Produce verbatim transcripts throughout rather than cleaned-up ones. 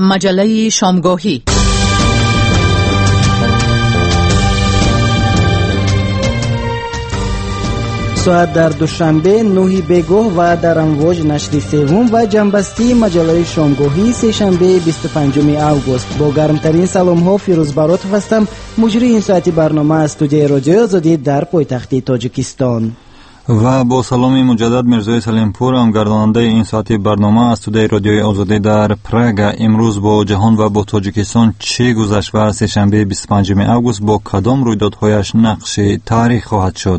مجله شامگاهی. ساعت در دوشنبه نوهی بگوه و در امواج نشر سوم و جنبستی مجله شامگاهی سه‌شنبه بیست و پنجم اوگوست. با گرمترین سلام ها فیروز براتوف هستم، مجری این ساعتی برنامه از استودیوی رادیو آزادی در پایتخت تاجیکستان. و با سلام مجدد مرزای سلیمپور هم گرداننده این ساعتی برنامه از استودیوی رادیو آزادی در پراگ. امروز با جهان و با تاجیکستان چه گذشت و سه‌شنبه بیست و پنجم اوگوست با کدام رویدادهایش نقش تاریخ خواهد شد؟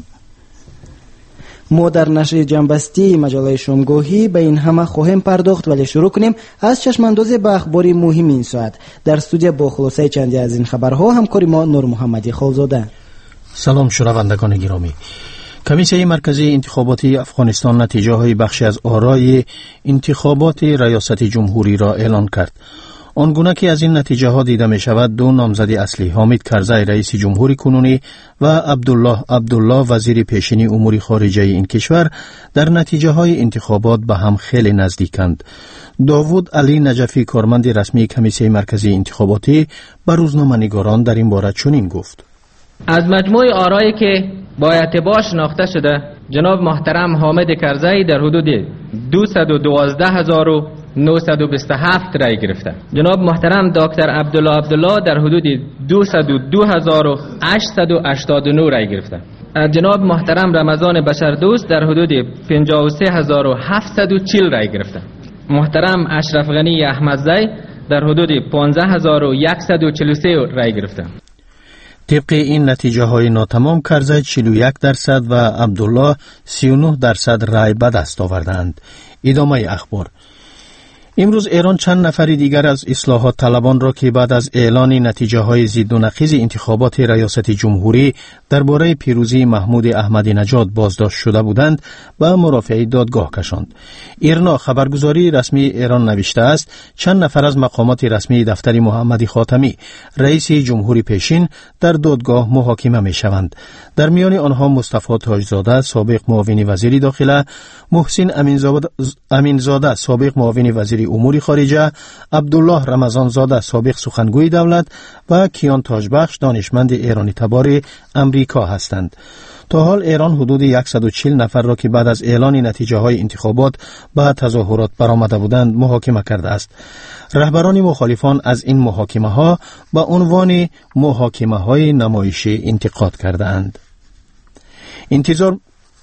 ما در نشر جنبستی مجله شامگاهی به این همه خواهیم پرداخت، ولی شروع کنیم از چشماندازی به اخبار مهم این ساعت. در استودیو با خلاصه چندی از این خبرها همکاری ما نور محمدی خالزاده. سلام شنوندگان گرامی. کمیسیون مرکزی انتخاباتی افغانستان نتیجه های بخشی از آرای انتخابات ریاست جمهوری را اعلان کرد. آنگونه که از این نتیجه ها دیده می شود، دو نامزد اصلی حامد کرزی رئیس جمهوری کنونی و عبدالله عبدالله وزیر پیشین امور خارجه این کشور در نتیجه های انتخابات به هم خیلی نزدیکند. داوود علی نجفی کارمند رسمی کمیسیون مرکزی انتخاباتی به روزنامه‌نگاران در این باره چنین گفت: از مجموع آرایی که با اعتبار شناخته شده، جناب محترم حامد کرزی در حدود دویست و دوازده هزار و نهصد و بیست و هفت رای گرفته. جناب محترم دکتر عبدالله عبدالله در حدود دویست و دو هزار و هشتصد و هشتاد و نه رای گرفته. جناب محترم رمضان بشردوست در حدود پنجاه و سه هزار و هفتصد و چهل رای گرفته. محترم اشرف غنی احمدزی در حدود پانزده هزار و صد و چهل و سه رای گرفته. طبق این نتیجه های ناتمام، کرزی چهل و یک درصد و عبدالله سی و نه درصد رای به دست آوردند. ادامه اخبار. امروز ایران چند نفر دیگر از اصلاحات طلبان را که بعد از اعلان نتیجه های ضد و نقیض انتخابات ریاست جمهوری درباره پیروزی محمود احمدی نژاد بازداشت شده بودند به مرافعه دادگاه کشاند. ایرنا خبرگزاری رسمی ایران نوشته است چند نفر از مقامات رسمی دفتر محمدی خاتمی رئیس جمهوری پیشین در دادگاه محاکمه می شوند. در میان آنها مصطفی تاجزاده سابق معاون وزیر داخله، محسن امینزاده, امینزاده سابق معاون وزیر امور خارجه، عبدالله رمضان زاده سابق سخنگوی دولت و کیان تاجبخش دانشمند ایرانی تبار امریکا هستند. تا حال ایران حدود صد و چهل نفر را که بعد از اعلان نتیجه های انتخابات به تظاهرات برآمده بودند محاکمه کرده است. رهبران مخالفان از این محاکمه ها به عنوان محاکمه های نمایشی انتقاد کردند. انتظار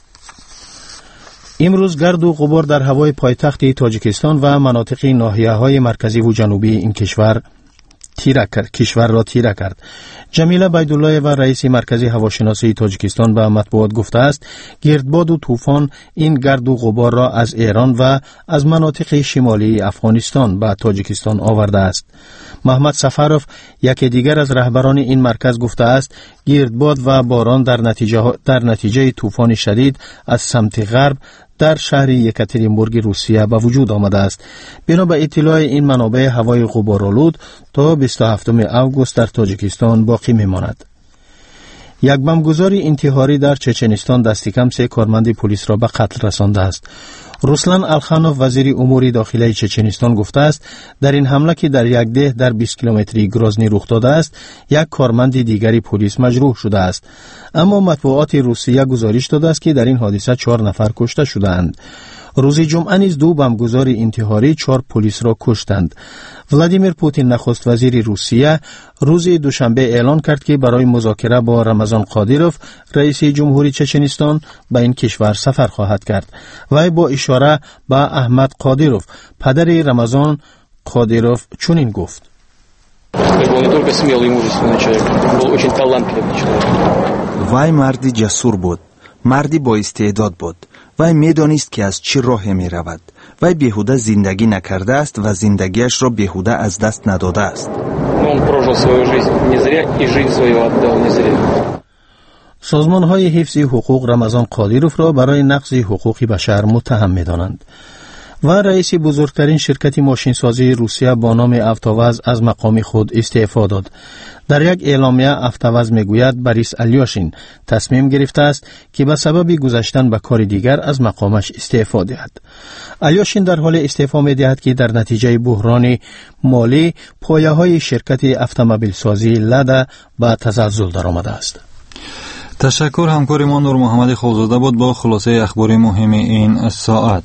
امروز گرد و غبار در هوای پایتخت تاجیکستان و مناطق ناحیه‌های مرکزی و جنوبی این کشور تیره کرد. کشور را تیره کرد. جمیله بیدالله و رئیس مرکزی هواشناسی تاجیکستان به مطبوعات گفته است گردباد و طوفان این گرد و غبار را از ایران و از مناطق شمالی افغانستان به تاجیکستان آورده است. محمد سفروف یکی دیگر از رهبران این مرکز گفته است گردباد و باران در نتیجه در نتیجه طوفان شدید از سمت غرب در شهر یکاترینبورگ روسیه به وجود آمده است. بنا به اطلاع این منابع، هوای غبارآلود تا بیست و هفتم اوگوست در تاجیکستان باقی میماند. یک بمبگذار انتحاری در چچنستان دست کم سه کارمند پلیس را به قتل رسانده است. رسلان الخانوف وزیر امور داخلی چچنستان گفته است در این حمله که در یک ده در بیست کیلومتری گرازنی رخ داده است، یک کارمند دیگری پلیس مجروح شده است. اما مطبوعات روسیه گزارش داده است که در این حادثه چهار نفر کشته شدند. روز جمعه نیز دو بمبگذار انتحاری چهار پلیس را کشتند. ولادیمیر پوتین نخست وزیر روسیه روز دوشنبه اعلان کرد که برای مذاکره با رمضان قادیروف رئیس جمهوری چچنستان به این کشور سفر خواهد کرد. وی با اشاره به احمد قادیروف پدر رمضان قادیروف چنین گفت: وی مردی جسور بود، مردی با استعداد بود. وی میدانست که از چه راهی می رود. وی بیهوده زندگی نکرده است و زندگیش را بیهوده از دست نداده است. سازمان های حفظ حقوق رمضان قادیروف را برای نقض حقوق بشر متهم می دانند. و رئیس بزرگترین شرکت ماشینسازی روسیه با نام افتاوز از مقام خود استعفا داد. در یک اعلامیه افتاوز میگوید بوریس الیوشین تصمیم گرفته است که به سبب گذشتن به کار دیگر از مقامش استعفا دهد. الیوشین در حال استعفا می‌دهد که در نتیجه بحران مالی پایه‌های شرکت اتومبیل سازی لدا به تزلزل درآمده است. تشکر همکارمان نور محمد خوزاده بود با خلاصه اخبار مهم این ساعت.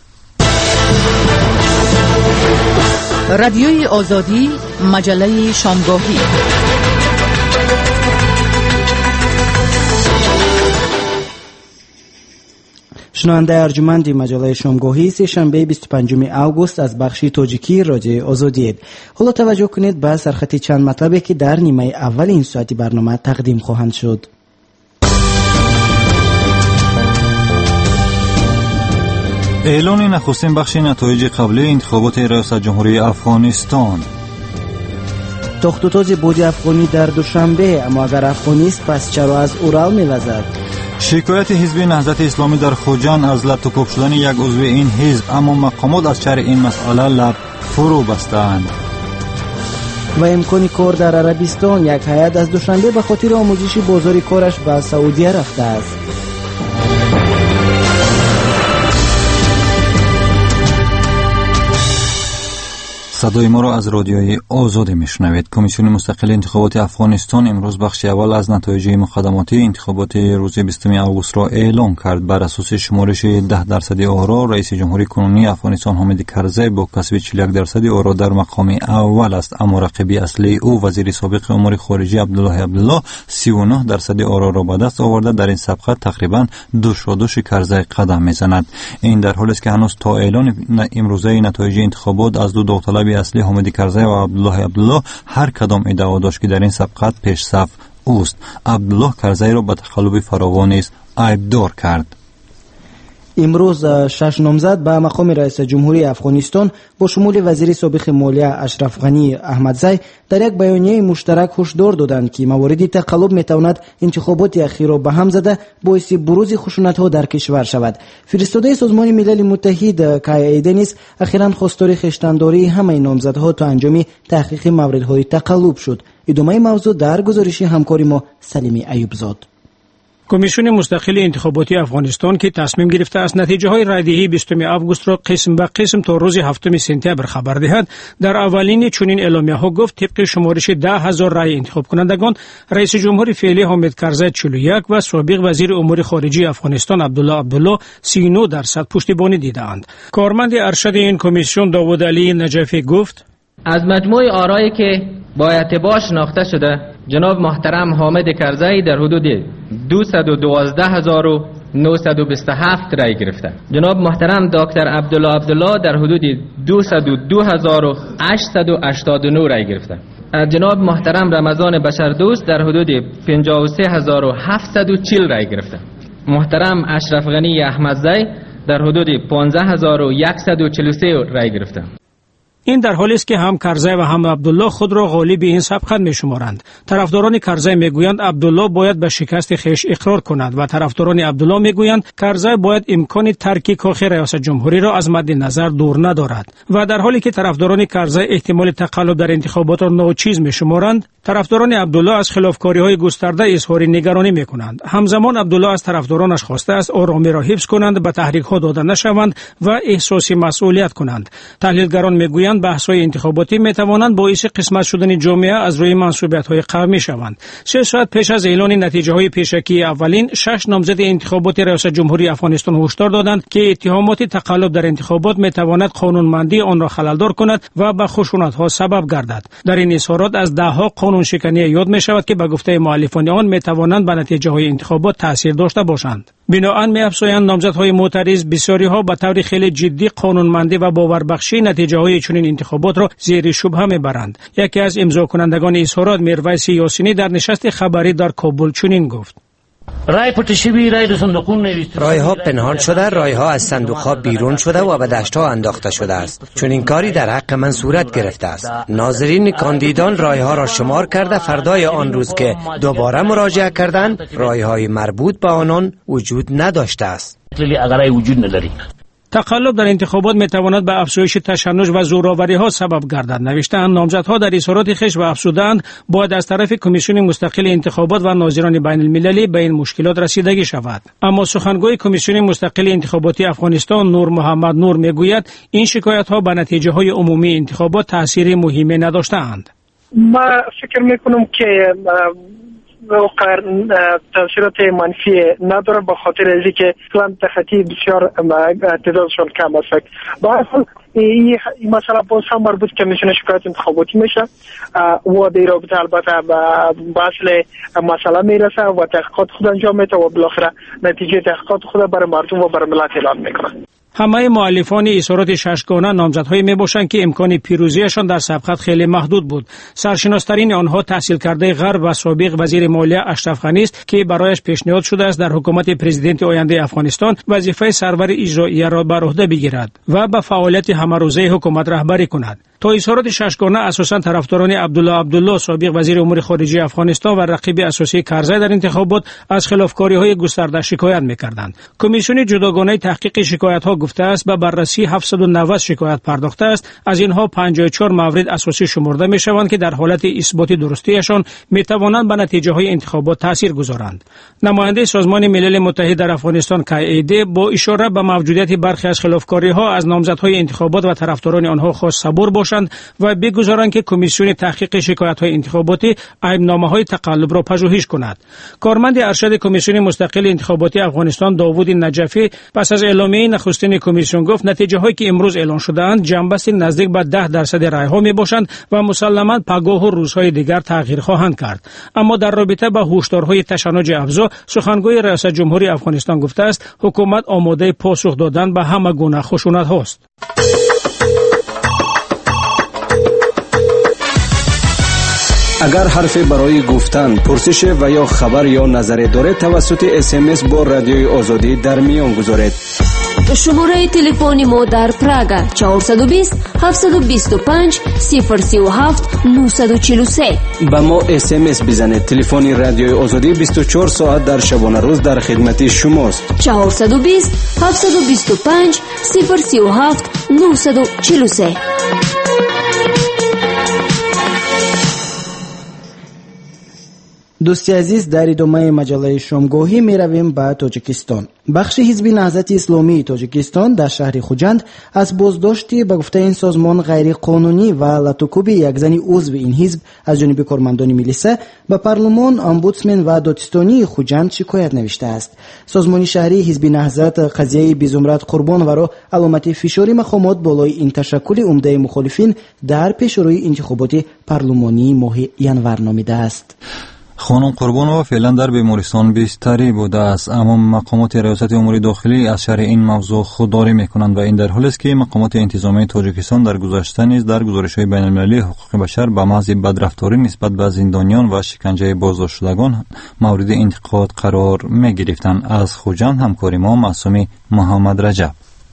رادیوی آزادی، مجله شامگاهی. شنونده ارجمند مجله شامگاهی سه شنبه بیست و پنجم اوگوست از بخش تاجیکی رادیو آزادی. حالا توجه کنید به سرخط چند مطلبی که در نیمه اول این ساعتی برنامه تقدیم خواهند شد. اعلان نخستین بخش نتایج قبلی انتخابات ریاست جمهوری افغانستان. تخت و تاج بود افغانی در دوشنبه، اما اگر افغانیست پس چرا از اورال می‌وزد؟ شکایت حزب نهضت اسلامی در خوجند از لطوکوب شدن یک عضو این حزب، اما مقامات از چهر این مسئله لب فرو بستند. و امکان کار در عربستان، یک هیئت از دوشنبه به خاطر آموزش بازار کارش به سعودیه رفته است. صدای ما را از رادیوی آزادی میشنوید. کمیسیون مستقل انتخابات افغانستان امروز بخش اول از نتایج مقدماتی انتخابات روز بیستم اوگوست را اعلام کرد. بر اساس شمارش ده درصدی آرا، رئیس جمهوری کنونی افغانستان حامد کرزی با کسب چهل و یک درصدی آرا در مقام اول است، اما رقیبی اصلی او وزیر سابق امور خارجه عبدالله عبدالله سی و نه درصدی آرا را به دست آورده. در این سابقه تقریبا دوشادوش کرزی قدم میزند. این در حالی است که هنوز تا اعلان امروزه نتایج انتخابات از دو داوطلب اصلی حامد کرزی و عبدالله عبدالله هر کدام ادعا داشت که در این سبقت پیش صف اوست. عبدالله کرزی را به تخلف فراوان نیز عیبدار کرد. امروز شش نامزد به مقام رئیس جمهوری افغانستان با شمول وزیر سابق مالیه اشرف غنی احمدزی در یک بیانیه مشترک هشدار دادند که موارد تقلب میتواند انتخابات اخیر را به هم زده باعث بروز خشونت‌ها در کشور شود. فرستاده سازمان ملل متحد کای ایدنیس اخیراً خواستار خشتنداری همه نامزدها تا انجام تحقیق موردهای تقلب شد. ادامه موضوع در گزارش همکار ما سلیمی ایوبزاد. کمیسیون مستقل انتخاباتی افغانستان که تصمیم گرفته است نتیجه های رایدهی بیستم اوگوست را قسم به قسم تا روز هفتم سپتامبر خبر دهد، در اولین چنین اعلامیه ها گفت طبق شمارش ده هزار رای انتخاب کنندگان، رئیس جمهور فعلی حامد کرزی چهل و یک و سابق وزیر امور خارجه افغانستان عبدالله عبدالله سی و نه درصد پشتیبانی دیدند. کارمند ارشد این کمیسیون داوود علی نجفی گفت: از مجموع آرایی که با اعتبار شناخته شده، جناب محترم حامد کرزی در حدود دویست و دوازده هزار و نهصد و بیست و هفت رای گرفته. جناب محترم دکتر عبدالله عبدالله در حدود دویست و دو هزار و هشتصد و هشتاد و نه رای گرفته. جناب محترم رمضان بشردوست در حدود پنجاه و سه هزار و هفتصد و چهل رای گرفته. محترم اشرف غنی احمدزی در حدود پانزده هزار و صد و چهل و سه رای گرفته. این در حالی است که هم کرزی و هم عبدالله خود را غالب این سبقت می‌شمارند. طرفداران کرزی میگویند عبدالله باید به شکست خویش اقرار کند و طرفداران عبدالله میگویند کرزی باید امکان ترک کاخ ریاست جمهوری را از مد نظر دور ندارد. و در حالی که طرفداران کرزی احتمال تقلب در انتخابات را ناچیز می‌شمارند، طرفداران عبدالله از خلافکاری‌های گسترده اظهار نگرانی می‌کنند. همزمان عبدالله از طرفدارانش خواسته است آرامی را حفظ کنند، به تحریک‌ها داده نشوند و احساس مسئولیت کنند. تحلیلگران میگویند بحث‌های انتخاباتی می‌توانند باعث قسمت شدن جامعه از روی منسوبیت‌های قومی شوند. سه ساعت پیش از اعلان نتیجه‌های پیشکی اولین، شش نامزد انتخابات ریاست جمهوری افغانستان هشدار دادند که اتهامات تقلب در انتخابات می‌تواند قانونمندی آن را خلل‌دار کند و به خشونت‌ها سبب گردد. در این اظهارات از ده‌ها قانون شکنی یاد می‌شود که به گفته مؤلفان آن می‌توانند به نتیجه‌های انتخابات تأثیر داشته باشند. بنابراین می‌افزایند نامزدهای معترض بسیاری‌ها به طور خیلی جدی قانونمندی و باوربخشی نتیجه‌های چنین انتخابات را زیر شبهه می‌برند. یکی از امضا کنندگان اظهارات میرویس یاسینی در نشست خبری در کابل چنین گفت: رای پتشوی رای در صندوقون نوشته، رای ها پنهان شده، رای ها از صندوق ها بیرون شده و به دشت ها انداخته شده است. چون این کاری در حق من صورت گرفته است. ناظرین کاندیدان رای ها را شمار کرده، فردای آن روز که دوباره مراجعه کردند، رای های مربوط به آنان وجود نداشته است. تقلب در انتخابات میتواند به افزایش تشنج و زورآوری ها سبب گردد. نوشته‌اند نامزدها در اظهارات خویش و افزودند باید از طرف کمیسیون مستقل انتخابات و ناظران بین المللی به این مشکلات رسیدگی شود. اما سخنگوی کمیسیون مستقل انتخاباتی افغانستان نور محمد نور میگوید این شکایت ها به نتیجه های عمومی انتخابات تأثیر مهمی نداشته‌اند. ما فکر میکنم که تاثیرات منفی نداره به خاطر از اینکه اصلا تخطی بسیار تعدادشون کم است. با اصلا این مسئله باز هم مربوط کمیسیون شکایت انتخاباتی میشه و در رابطه البته به اصل مسئله میرسه و تحقیقات خود انجام میده و بالاخره نتیجه تحقیقات خود برای مردم و برای ملت اعلام میکنه. همه مؤلفان اظهارات ششگانه نامزدهایی میباشند که امکان پیروزیشان در سبقت خیلی محدود بود. سرشناسترین آنها تحصیل کرده غرب و سابق وزیر مالیه اشرف غنی است که برایش پیشنهاد شده است در حکومت پرزیدنت آینده افغانستان وظیفه سرور اجرایی را بر عهده بگیرد و به فعالیت همه‌روزه حکومت رهبری کند. تا اظهارات ششگانه اساساً طرفداران عبدالله عبدالله سابق وزیر امور خارجه افغانستان و رقیب اساسی کرزی در انتخابات از خلافکاری‌های گسترده شکایت می‌کردند. کمیسیون جداگانه تحقیق شکایت‌ها گفته است به بررسی هفتصد و نود شکایت پرداخته است. از اینها پنجاه و چهار مورد اساسی شمرده می‌شوند که در حالت اثبات درستیشان می‌توانند به نتیجه‌های انتخابات تاثیر گذارند. نماینده سازمان ملل متحد در افغانستان کای‌ای با اشاره به موجودیت برخی از خلافکاری‌ها از نامزدهای انتخابات و طرفداران آنها خواست صبور باشند و بگذارند که کمیسیون تحقیق شکایت‌های انتخاباتی عیب‌نامه‌های تقلب را پژوهش کند. کارمند ارشد کمیسیون مستقل انتخاباتی افغانستان داوود نجفی پس از اعلامیه نخستین کمیسیون گفت نتیجه‌هایی که امروز اعلان شده‌اند جنبستی نزدیک به ده درصد رأی‌ها میباشند و مسلماً پگاه و روزهای دیگر تغییر خواهند کرد. اما در رابطه با هشدارهای تشنج افزا سخنگوی ریاست جمهوری افغانستان گفته است حکومت آماده پاسخ دادن به همه گونه خشونت‌هاست. اگر حرفی برای گفتن، پرسش و یا خبر یا نظری دارید توسط اس ام اس با رادیوی آزادی در میان گذارید. شماره تلفن ما در پراگ چهارصد و بیست هفتصد و بیست و پنج صفر سی و هفت نهصد و چهل و سه. با ما اس ام اس بزنید. تلفن رادیوی آزادی بیست و چهار ساعت در شبانه روز در خدمت شماست. چهارصد و بیست هفتصد و بیست و پنج صفر سی و هفت نهصد و چهل و سه. دوستی عزیز، در ادامه مجله شامگاهی می رویم به تاجیکستان. بخش حزب نهضت اسلامی تاجیکستان در شهر خوجند از بازداشتی به گفته این سازمان غیر قانونی و لطوکوب یک زن عضو این حزب از جانب کارمندان میلیسا به پارلمان، امبودسمن و دادستانی خوجند شکایت نوشته است. سازمان شهری حزب نهضت قضیه بیزمرت قربان و را علامت فشاری مقامات بالای این تشکل عمده مخالفین در پیشروی انتخابات پارلمانی ماه ینور نامیده است. خانم قربانова فعلا در بیمارستان بستری بوده است، اما مقامات ریاست امور داخلی از شرح این موضوع خودداری میکنند و این در حالی است که مقامات انتظامی تاجیکستان در گذشته نیز در گزارش‌های بین‌المللی حقوق بشر به محض بدرفتاری نسبت به زندانیان و شکنجه بازداشت شدگان مورد انتقاد قرار می‌گرفتند. از خوجند همکاری ما معصومی محمد رجب.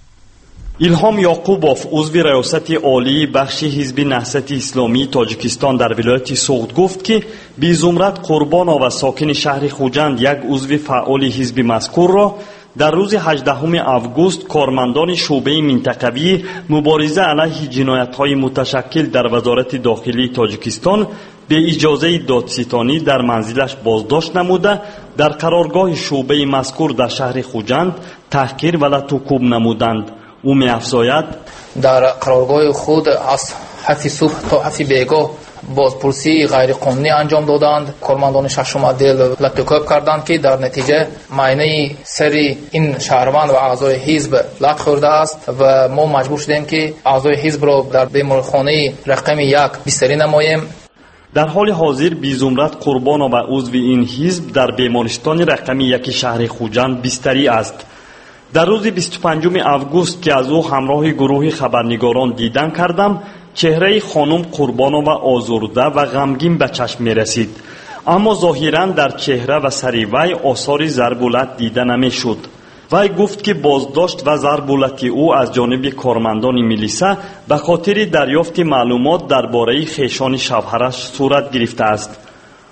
ایلهام یعقوبوف عضو ریاست عالی بخش حزب نهضت اسلامی تاجیکستان در ولایت سوغد گفت که بی زمرت قربانова ساکن شهر خوجند یک عضو فعال حزب مذکور را در روز هجدهم آگوست کارمندان شعبه منطقوی مبارزه علیه جنایت‌های متشکل در وزارت داخلی تاجیکستان به اجازه دادستانی در منزلش بازداشت نموده در قرارگاه شعبه مذکور در شهر خوجند تحقیر و لطوکوب نمودند. او می افزاید در قرارگاه خود از هفت صبح تا هفت بیگاه بازپرسی غیر قانونی انجام دادند. کارمندان ششم دل لطوکوب کردند که در نتیجه معاینه سری این شهروند و اعضای حزب لط خورده است و ما مجبور شدیم که اعضای حزب را در بیمارخانه رقم یک بستری نماییم. در حال حاضر بی زمرت قربان و عضو این حزب در بیمارستان رقم یک شهر خوجند بستری است. در روز بیست و پنجم آگوست که از او همراه گروه خبرنگاران دیدن کردم، چهره خانم قربانова آزرده و غمگین به چشم می رسید، اما ظاهراً در چهره و سر وی آثار ضربولت دیده نمی شد. وی گفت که بازداشت و ضربولت او از جانب کارمندان میلیسا به خاطر دریافت معلومات درباره خویشان شوهرش صورت گرفته است.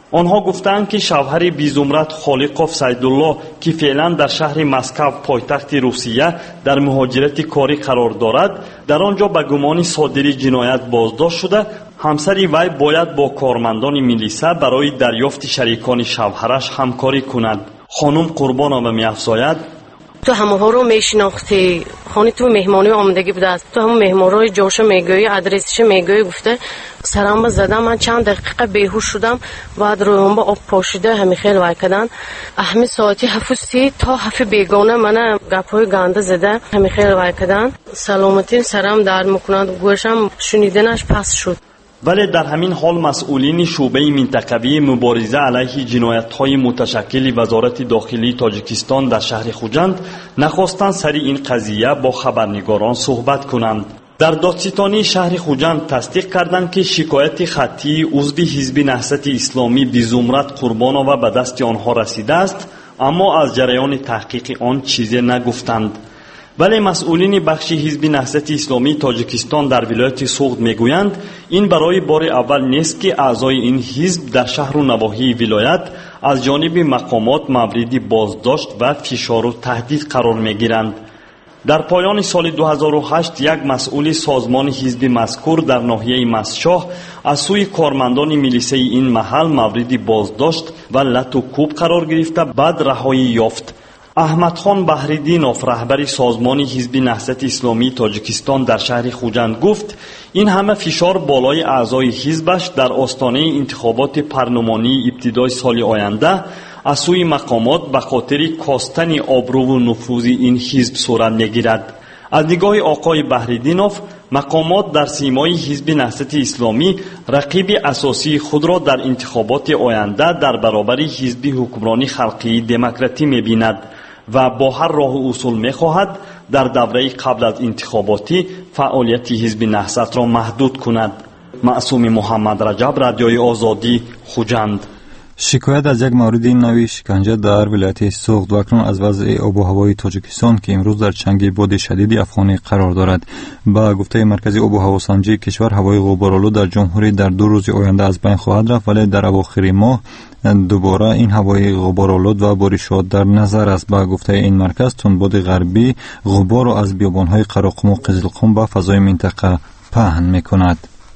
آنها گفتند که شوهر بیزمرت خالقوف سیدالله که فعلا در شهر مسکو پایتخت روسیه در مهاجرت کاری قرار دارد، در آنجا به گمان صادری جنایت بازداشت شده. همسر وی باید با کارمندان میلیسا برای دریافت شریکان شوهرش همکاری کند. خانم قربانова می‌افزاید: تو همه رو میشناختی، خانه تو مهمانی آمدگی بوده است، تو هم مهمانای جاشو میگویی، ادرسش میگویی. گفته سرم زدم، من چند دقیقه بیهوش شدم، بعد رویم با آب پاشیده همین خیلی وای کردن. اهمی ساعتی هفت سی تا هفت بیگانه من گپای گنده زده، همین خیلی وای کردن. سلامتی سرم درد میکنند، گوشم شنیدنش پس شد. ولی در همین حال مسئولین شعبه منطقوی مبارزه علیه جنایت‌های متشکل وزارت داخلی تاجیکستان در شهر خوجند نخواستند سر این قضیه با خبرنگاران صحبت کنند. در دادستانی شهر خوجند تصدیق کردند که شکایت خطی عضو حزب نهضت اسلامی بیزمرت قربانова به دست آنها رسیده است، اما از جریان تحقیق آن چیزی نگفتند. ولی مسئولین بخش حزب نهضت اسلامی تاجیکستان در ولایت سوغد میگویند این برای بار اول نیست که اعضای این حزب در شهر و نواحی ولایت از جانب مقامات مورد بازداشت و فشار و تهدید قرار میگیرند. در پایان سال دو هزار و هشت یک مسئول سازمان حزب مذکور در ناحیه مسشاه از سوی کارمندان میلیسه این محل مورد بازداشت و لط و کوب قرار گرفته بعد رهایی یافت. احمدخان بحریدینوف رهبر سازمان حزب نهضت اسلامی تاجیکستان در شهر خوجند گفت این همه فشار بالای اعضای حزبش در آستانه انتخابات پارلمانی ابتدای سال آینده از سوی مقامات به خاطر کاستن آبرو و نفوذ این حزب صورت میگیرد. از نگاه آقای بحریدینوف مقامات در سیمای حزب نهضت اسلامی رقیب اساسی خود را در انتخابات آینده در برابر حزب حکمرانی خلقی دموکراتی می‌بیند و با هر راه و اصول می‌خواهد در دوره قبل از انتخاباتی فعالیت حزب نهضت را محدود کند. معصوم محمد رجب، رادیوی آزادی، خوجند. شکایت از یک مورد نوی شکنجه در ولایت سوغد و اکنون از وضع آب و هوای تاجیکستان که امروز در چنگ باد شدید افغانی قرار دارد. با گفته مرکزی آب و هوا سنجی کشور، هوای غبارآلود در جمهوری در دو روز آینده از بین خواهد رفت، ولی در اواخر ماه دوباره این هوای غبارآلود و بارشات در نظر است. با گفته این مرکز تندباد غربی غبار را از بیابان‌های قراقم و قزلقم به فضای منطقه پهن می‌کند.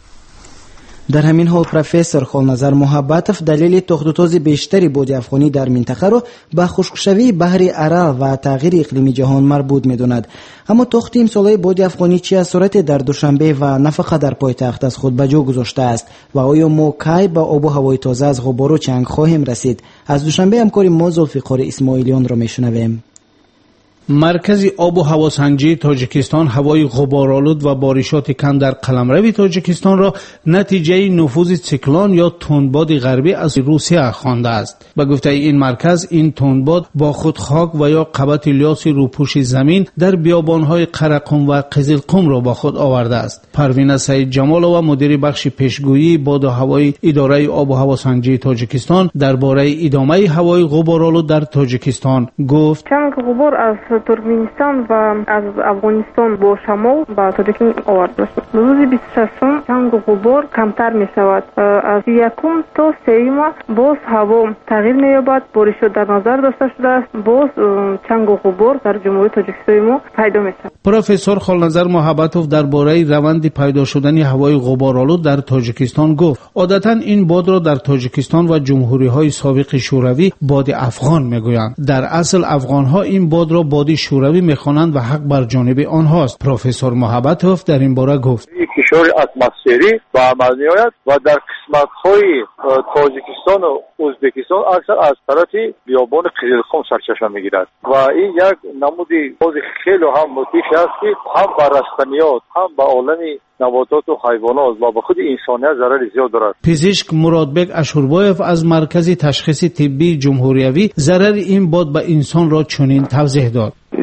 در همین حال پروفسور خالنظر محبتوف دلیل تخت بیشتری باد افغانی در منطقه را به خشکشوی بحر ارال و تغییر اقلیمی جهان مربوط می‌داند. اما تخت امسال باد افغانی چه اثراتی در دوشنبه و نه فقط در پایتخت از خود به جا گذاشته است و آیا ما کی به آب و هوای تازه از غبار و چنگ خواهیم رسید؟ از دوشنبه همکار ما ذوالفقار اسماعیلیان را میشنویم. مرکز آب و هواسنجی تاجیکستان هوای غبارآلود و بارشات کم در قلمرو تاجیکستان را نتیجه نفوذ سیکلون یا تندباد غربی از روسیه خوانده است. به گفته این مرکز این تندباد با خود خاک و یا قبط الیاس روپوش زمین در بیابان‌های قرقم و قزلقم را با خود آورده است. پروین سعید جمالова مدیر بخش پیشگویی باد و هوای اداره آب و هواسنجی تاجیکستان درباره ادامه هوای غبارآلود در تاجیکستان گفت: چنگ غبار از ترکمنستان و از افغانستان با شمال به تاجیکستان آورده شد. روز بیست و ششم چنگ غبار کمتر می شود. از یکم تا سوم باز هوا تغییر می یابد. بارشات در نظر داشته شده است. باز چنگ غبار در جمهوری تاجیکستان ما پیدا می شود. پروفسور خالنظر محبتوف درباره روند پیدا شدن هوای غبارآلود در تاجیکستان گفت: عادتا این باد را در تاجیکستان و جمهوری های سابق شوروی باد افغان می گویند. در اصل افغان ها این باد را باد شوروی میخوانند و حق بر جانب آنهاست. پروفسور محبتوف در این باره گفت: فشار اتمسفری به عمل میآید و در قسمت‌های تاجیکستان و ازبکستان اکثر از طرف بیابان قزلقم سرچشمه میگیرد و این یک نمودی بازی خیلی هم متیش است که هم بر رستنیات هم به عالم نباتات و حیوانات و به خود انسانیت ضرر زیاد دارد. پزشک مرادبک اشوربایف از مرکز تشخیص طبی جمهوریوی ضرر این باد به انسان را چنین توضیح داد: این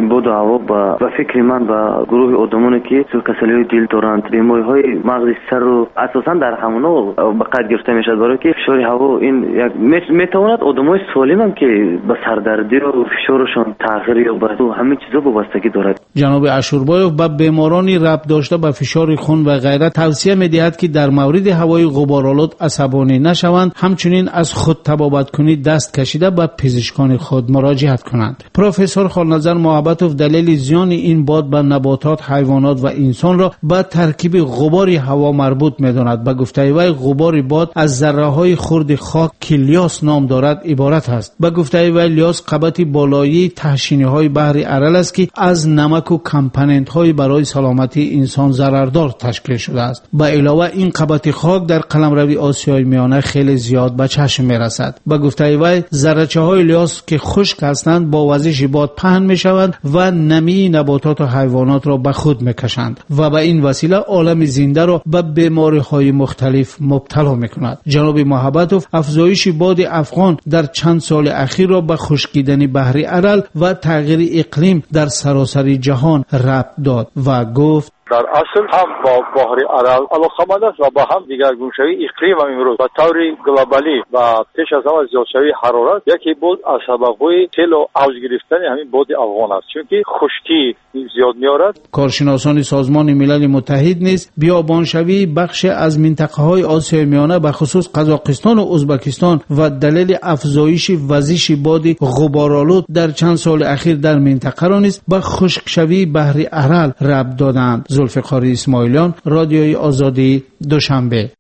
بود و هوا با فکر من با گروه آدمانی که سوء کسلی دل دارند، بیماری های مغز سر و اساسا در همونا به قید گرفته میشد، برای که فشار هوا این یک میتواند آدمای سالم هم که به سردردی و فشارشان تغییر یا به همین چیزا وابستگی دارد. جناب اشوربایوف به بیمارانی ربط داشته به فشار خون و غیره توصیه می‌دهد که در مورد هوای غبارآلود عصبانی نشوند، همچنین از خود تبابت کنی دست کشیده به پزشکان خود مراجعت کنند. پروفسور خالنظر محبتوف دلیل زیان این باد به نباتات، حیوانات و انسان را به ترکیب غبار هوا مربوط می‌داند. به گفته وی غبار باد از ذره‌های خرد خاک که لیاس نام دارد عبارت است. به گفته وی لیاس قبط بالایی تهشینی‌های بحر ارل است که از نمک و کمپوننت‌های برای سلامتی انسان ضرردار تشکیل شده است. به علاوه این قبط خاک در قلمروی آسیای میانه خیلی زیاد به چشم می‌رسد. به گفته وی ذره‌چه‌های لیاس که خشک هستند با وزش باد پهن می‌شوند و نمی نباتات و حیوانات را به خود می‌کشند و به این وسیله عالم زنده را به بیماری‌های مختلف مبتلا می‌کند. جناب محبتوف افزایش باد افغان در چند سال اخیر را به خشکیدن بحر ارل و تغییر اقلیم در سراسر جهان ربط داد و گفت در اصل هم با بحر ارل علاقمند است و با هم دیگر گونشوی اقلیم هم امروز به طور گلوبالی و پیش از همه زیادشوی حرارت یکی بود از سبب‌های تیل و اوج گرفتن همین باد افغان است، چون که خشکی زیاد می‌آورد. کارشناسان سازمان ملل متحد نیز بیابانشوی بخش از منطقه‌های آسیای میانه به خصوص قزاقستان و ازبکستان و دلیل افزایش وزش باد غبارآلود در چند سال اخیر در منطقه را نیز به خشکشوی بحر ارل ربط دادند. ذوالفقار اسماعیلیان، رادیوی آزادی، دوشنبه.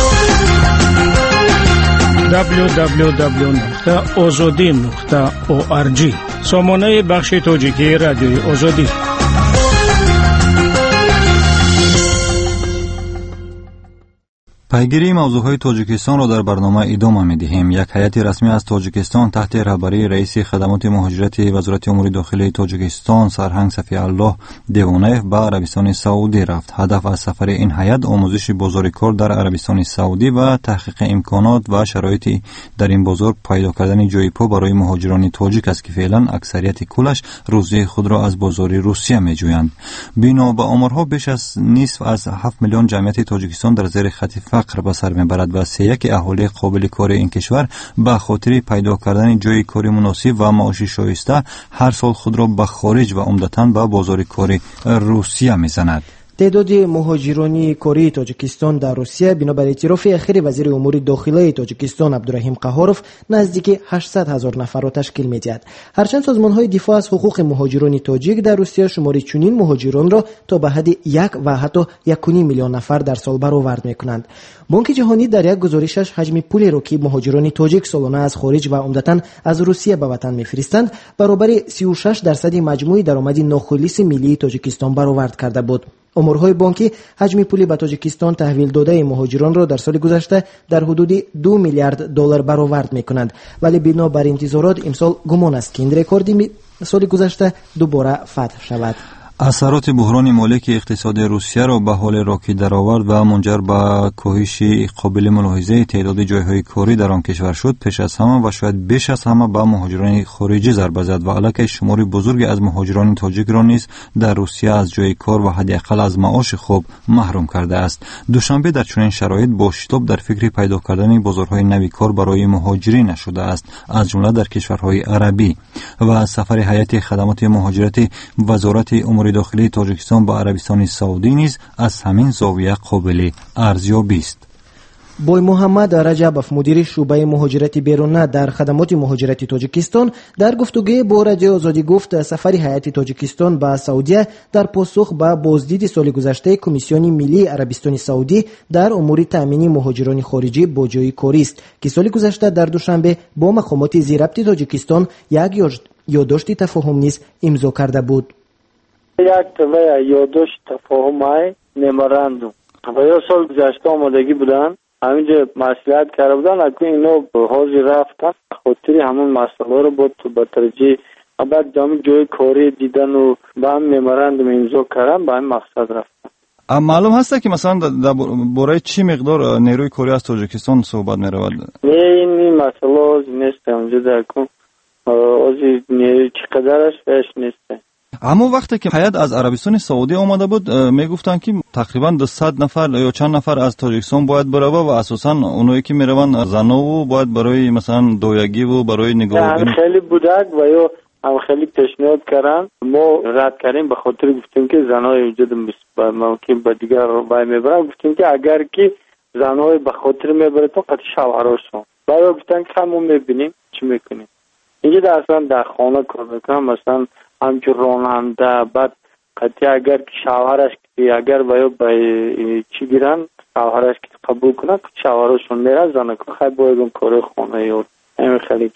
دبلیو دبلیو دبلیو نقطه آزادی نقطه او آر جی سامانه بخش تاجیکی رادیوی آزادی. پیگیری موضوعهای تاجیکستان را در برنامه ادامه می‌دهیم. یک هیئت رسمی از تاجیکستان تحت رهبری رئیس خدمات مهاجرت وزارت امور داخلی تاجیکستان سرهنگ صفی الله دیوانیف به عربستان سعودی رفت. هدف از سفر این هیئت آموزش بازار کار در عربستان سعودی و تحقیق امکانات و شرایط در این بازار پیدا کردن جای پا برای مهاجران تاجیک است که فعلا اکثریت کلش روزی خود را از بازار روسیه می‌جویند. بنا به آمارها بیش از نصف از هفت میلیون جمعیت تاجیکستان در زیر خط فقر به سر میبرد و سه یک اهالی قابل کار این کشور به خاطر پیدا کردن جای کاری مناسب و معاش شایسته هر سال خود را به خارج و عمدتاً به بازار کار روسیه میزند. تعداد مهاجرانی کاری تاجیکستان در روسیه بنابر اعتراف اخیر وزیر امور داخلی تاجیکستان عبدالرحیم قهاروف نزدیک هشتصد هزار نفر را تشکیل می‌دهد. هرچند سازمان‌های دفاع از حقوق مهاجران تاجیک در روسیه شماری چنین مهاجران را تا به حد یک و حتی یک و نیم میلیون نفر در سال برآورد می‌کنند. بانک جهانی در یک گزارشش حجم پول را که مهاجران تاجیک سالانه از خارج و عمدتاً از روسیه به وطن می‌فرستند برابر سی و شش درصد مجموع درآمد ناخالص ملی تاجیکستان برآورد کرده بود. امورهای بانکی حجم پولی به تاجیکستان تحویل داده مهاجران را در سال گذشته در حدود دو میلیارد دلار برآورد می‌کنند، ولی بنابر انتظارات امسال گمان است که این رکورد سال گذشته دوباره فتح شود. اثرات بحران مالی که اقتصاد روسیه را به حال راکی درآورد و منجر به کاهش قابل ملاحظه تعداد جایهای کاری در آن کشور شد، پیش از همه و شاید بیش از همه به مهاجران خارجی ضربه زد و علاوه شماری بزرگی از مهاجران تاجیک را نیز در روسیه از جای کار و حداقل از معاش خوب محروم کرده است. دوشنبه در چنین شرایط با شتاب در فکر پیدا کردن بازارهای نوی کار برای مهاجرین شده است، از جمله در کشورهای عربی. و سفر هیئت خدمات مهاجرت وزارت امور داخلی تاجیکستان با عربستان سعودی نیز از همین زاویه قابل ارزیابی است. بوی محمد رجبوف مدیر شعبه مهاجرت بیرونه در خدمات مهاجرت تاجیکستان در گفتگوی با رادیو آزادی گفت سفر هیئت تاجیکستان به سعودیه در پاسخ به بازدید سال گذشته کمیسیون ملی عربستان سعودی در امور تامین مهاجران خارجی با جای کاری است که سال گذشته در دوشنبه با مقامات زیربط تاجیکستان یک یادداشت تفاهم نیز امضا کرده بود. یک طبع یادداشت تفاهم های مموراندوم و یا سال گذشته آمادگی بودن، همینجا مصلحت کرده بودن، اکنون اینا حاضر رفتن خاطر همون مسئله رو بود تو به ترجیح بعد همین جای کاری دیدن و به هم مموراندوم امضا کردن، به همین مقصد رفتن. معلوم هسته که مثلا در برای چی مقدار نیروی کاری از تاجیکستان صحبت می رود؟ نه این مسئله از نیست اونجا در کن از نیروی چقدرش فش نیست. اما وقتی که هیئت از عربستان سعودی آمده بود میگفتن که تقریبا دویست نفر یا چند نفر از تاجیکستان باید بره و اساسا اونایی که میروند زنو باید برای مثلا دویگی و برای نگاه خیلی بودک و یا هم خیلی پیشنهاد کردن. ما رد کردیم به خاطر گفتیم که زنای وجود ممکن به دیگر راه میبرن. گفتیم که اگر که زنای به خاطر میبره تو قطعی شوهراشون باید گفتن که همون میبینیم چی میکنیم. اینجا در اصلا در خانه کار میکنم مثلا همچون راننده بعد قطعی اگر که شوهرش اگر باید به چی گیرن شوهرش که قبول کنن شوهراشون میرن زنه که خیلی باید اون کار خانه یا همین خیلی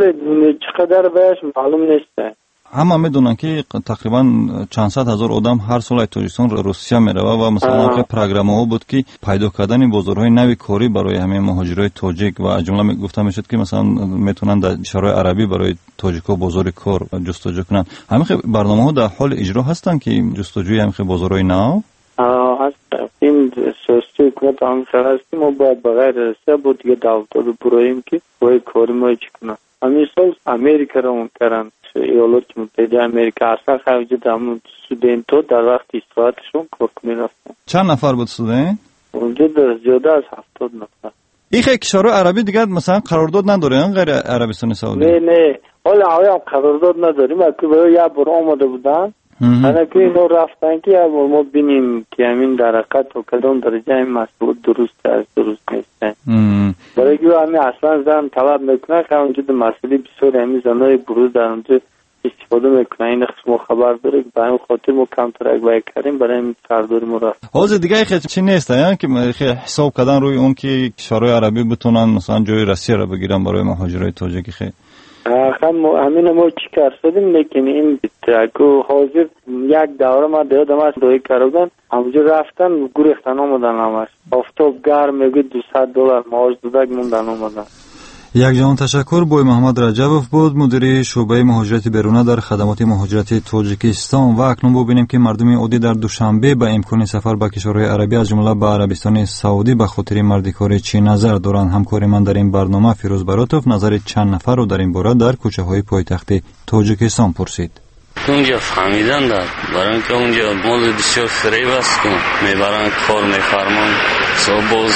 چقدر بهش معلوم نیسته. همه میدونن که تقریبا چند صد هزار آدم هر سال از تاجیکستان روسیه میره و مثلا که پروگرام ها بود که پیدا کردن بازارهای نوی کاری برای همه مهاجرای تاجیک و از جمله گفته میشد که مثلا میتونن در کشورهای عربی برای تاجیکا بازار کار جستجو کنن. همین برنامه ها در حال اجرا هستن که جستجوی همین بازارهای نو هست. این سیاسی حکومت هم هستیم و باید بغیر رسیه بود دیگه دولت رو براییم که باید کاری ما چی کنن. همین سال امریکا رو اون کردن ایالات متحده امریکا اصلا خارج دامون استودنتو در وقت استراحتشون کار می‌رفتن. چند نفر بود استودنت؟ اونجا در زیاده از هفتاد نفر. این خیلی کشورهای عربی دیگه مثلا قرارداد نداره غیر عربستان سعودی؟ نه نه حالا هم قرارداد نداریم اگه برای یه بار آمده بودن انا که اینو رفتن که ما بینیم که همین در حقیقت و کدام درجه این مسئول درست است درست نیست. برای که همین اصلا زن طلب میکنه که اونجا در مسئله بسیار همین زنهای بروز در اونجا استفاده میکنه. این خصم خبر داره که به همین خاطر ما کم ترک باید کردیم برای همین کارداری ما رفت. حاضر دیگه خیلی چی نیست یعنی که خیلی حساب کردن روی اون که کشورهای عربی بتونن مثلا جای روسیه رو بگیرن برای مهاجرای تاجیک خیلی هم همین ما چی کردیم لیکن این تاکو حاضر یک دوره ما دیدم از دوی کردن همونجا رفتن گریختن آمدن همش آفتاب گرم میگه دویست دلار معاش دادن موندن آمدن. یک جان تشکر بوی محمد رجبوف بود مدیر شعبه مهاجرت بیرون در خدمات مهاجرت تاجیکستان. و اکنون ببینیم که مردم عادی در دوشنبه به امکان سفر به کشورهای عربی از جمله به عربستان سعودی به خاطر مردکاری چی نظر دارند. همکار من در این برنامه فیروز براتوف نظر چند نفر رو در این باره در کوچه های پایتخت تاجیکستان پرسید. اونجا فهمیدن داد برای اینکه اونجا مال بسیار فریب است که میبرن کار میفرمان صبح باز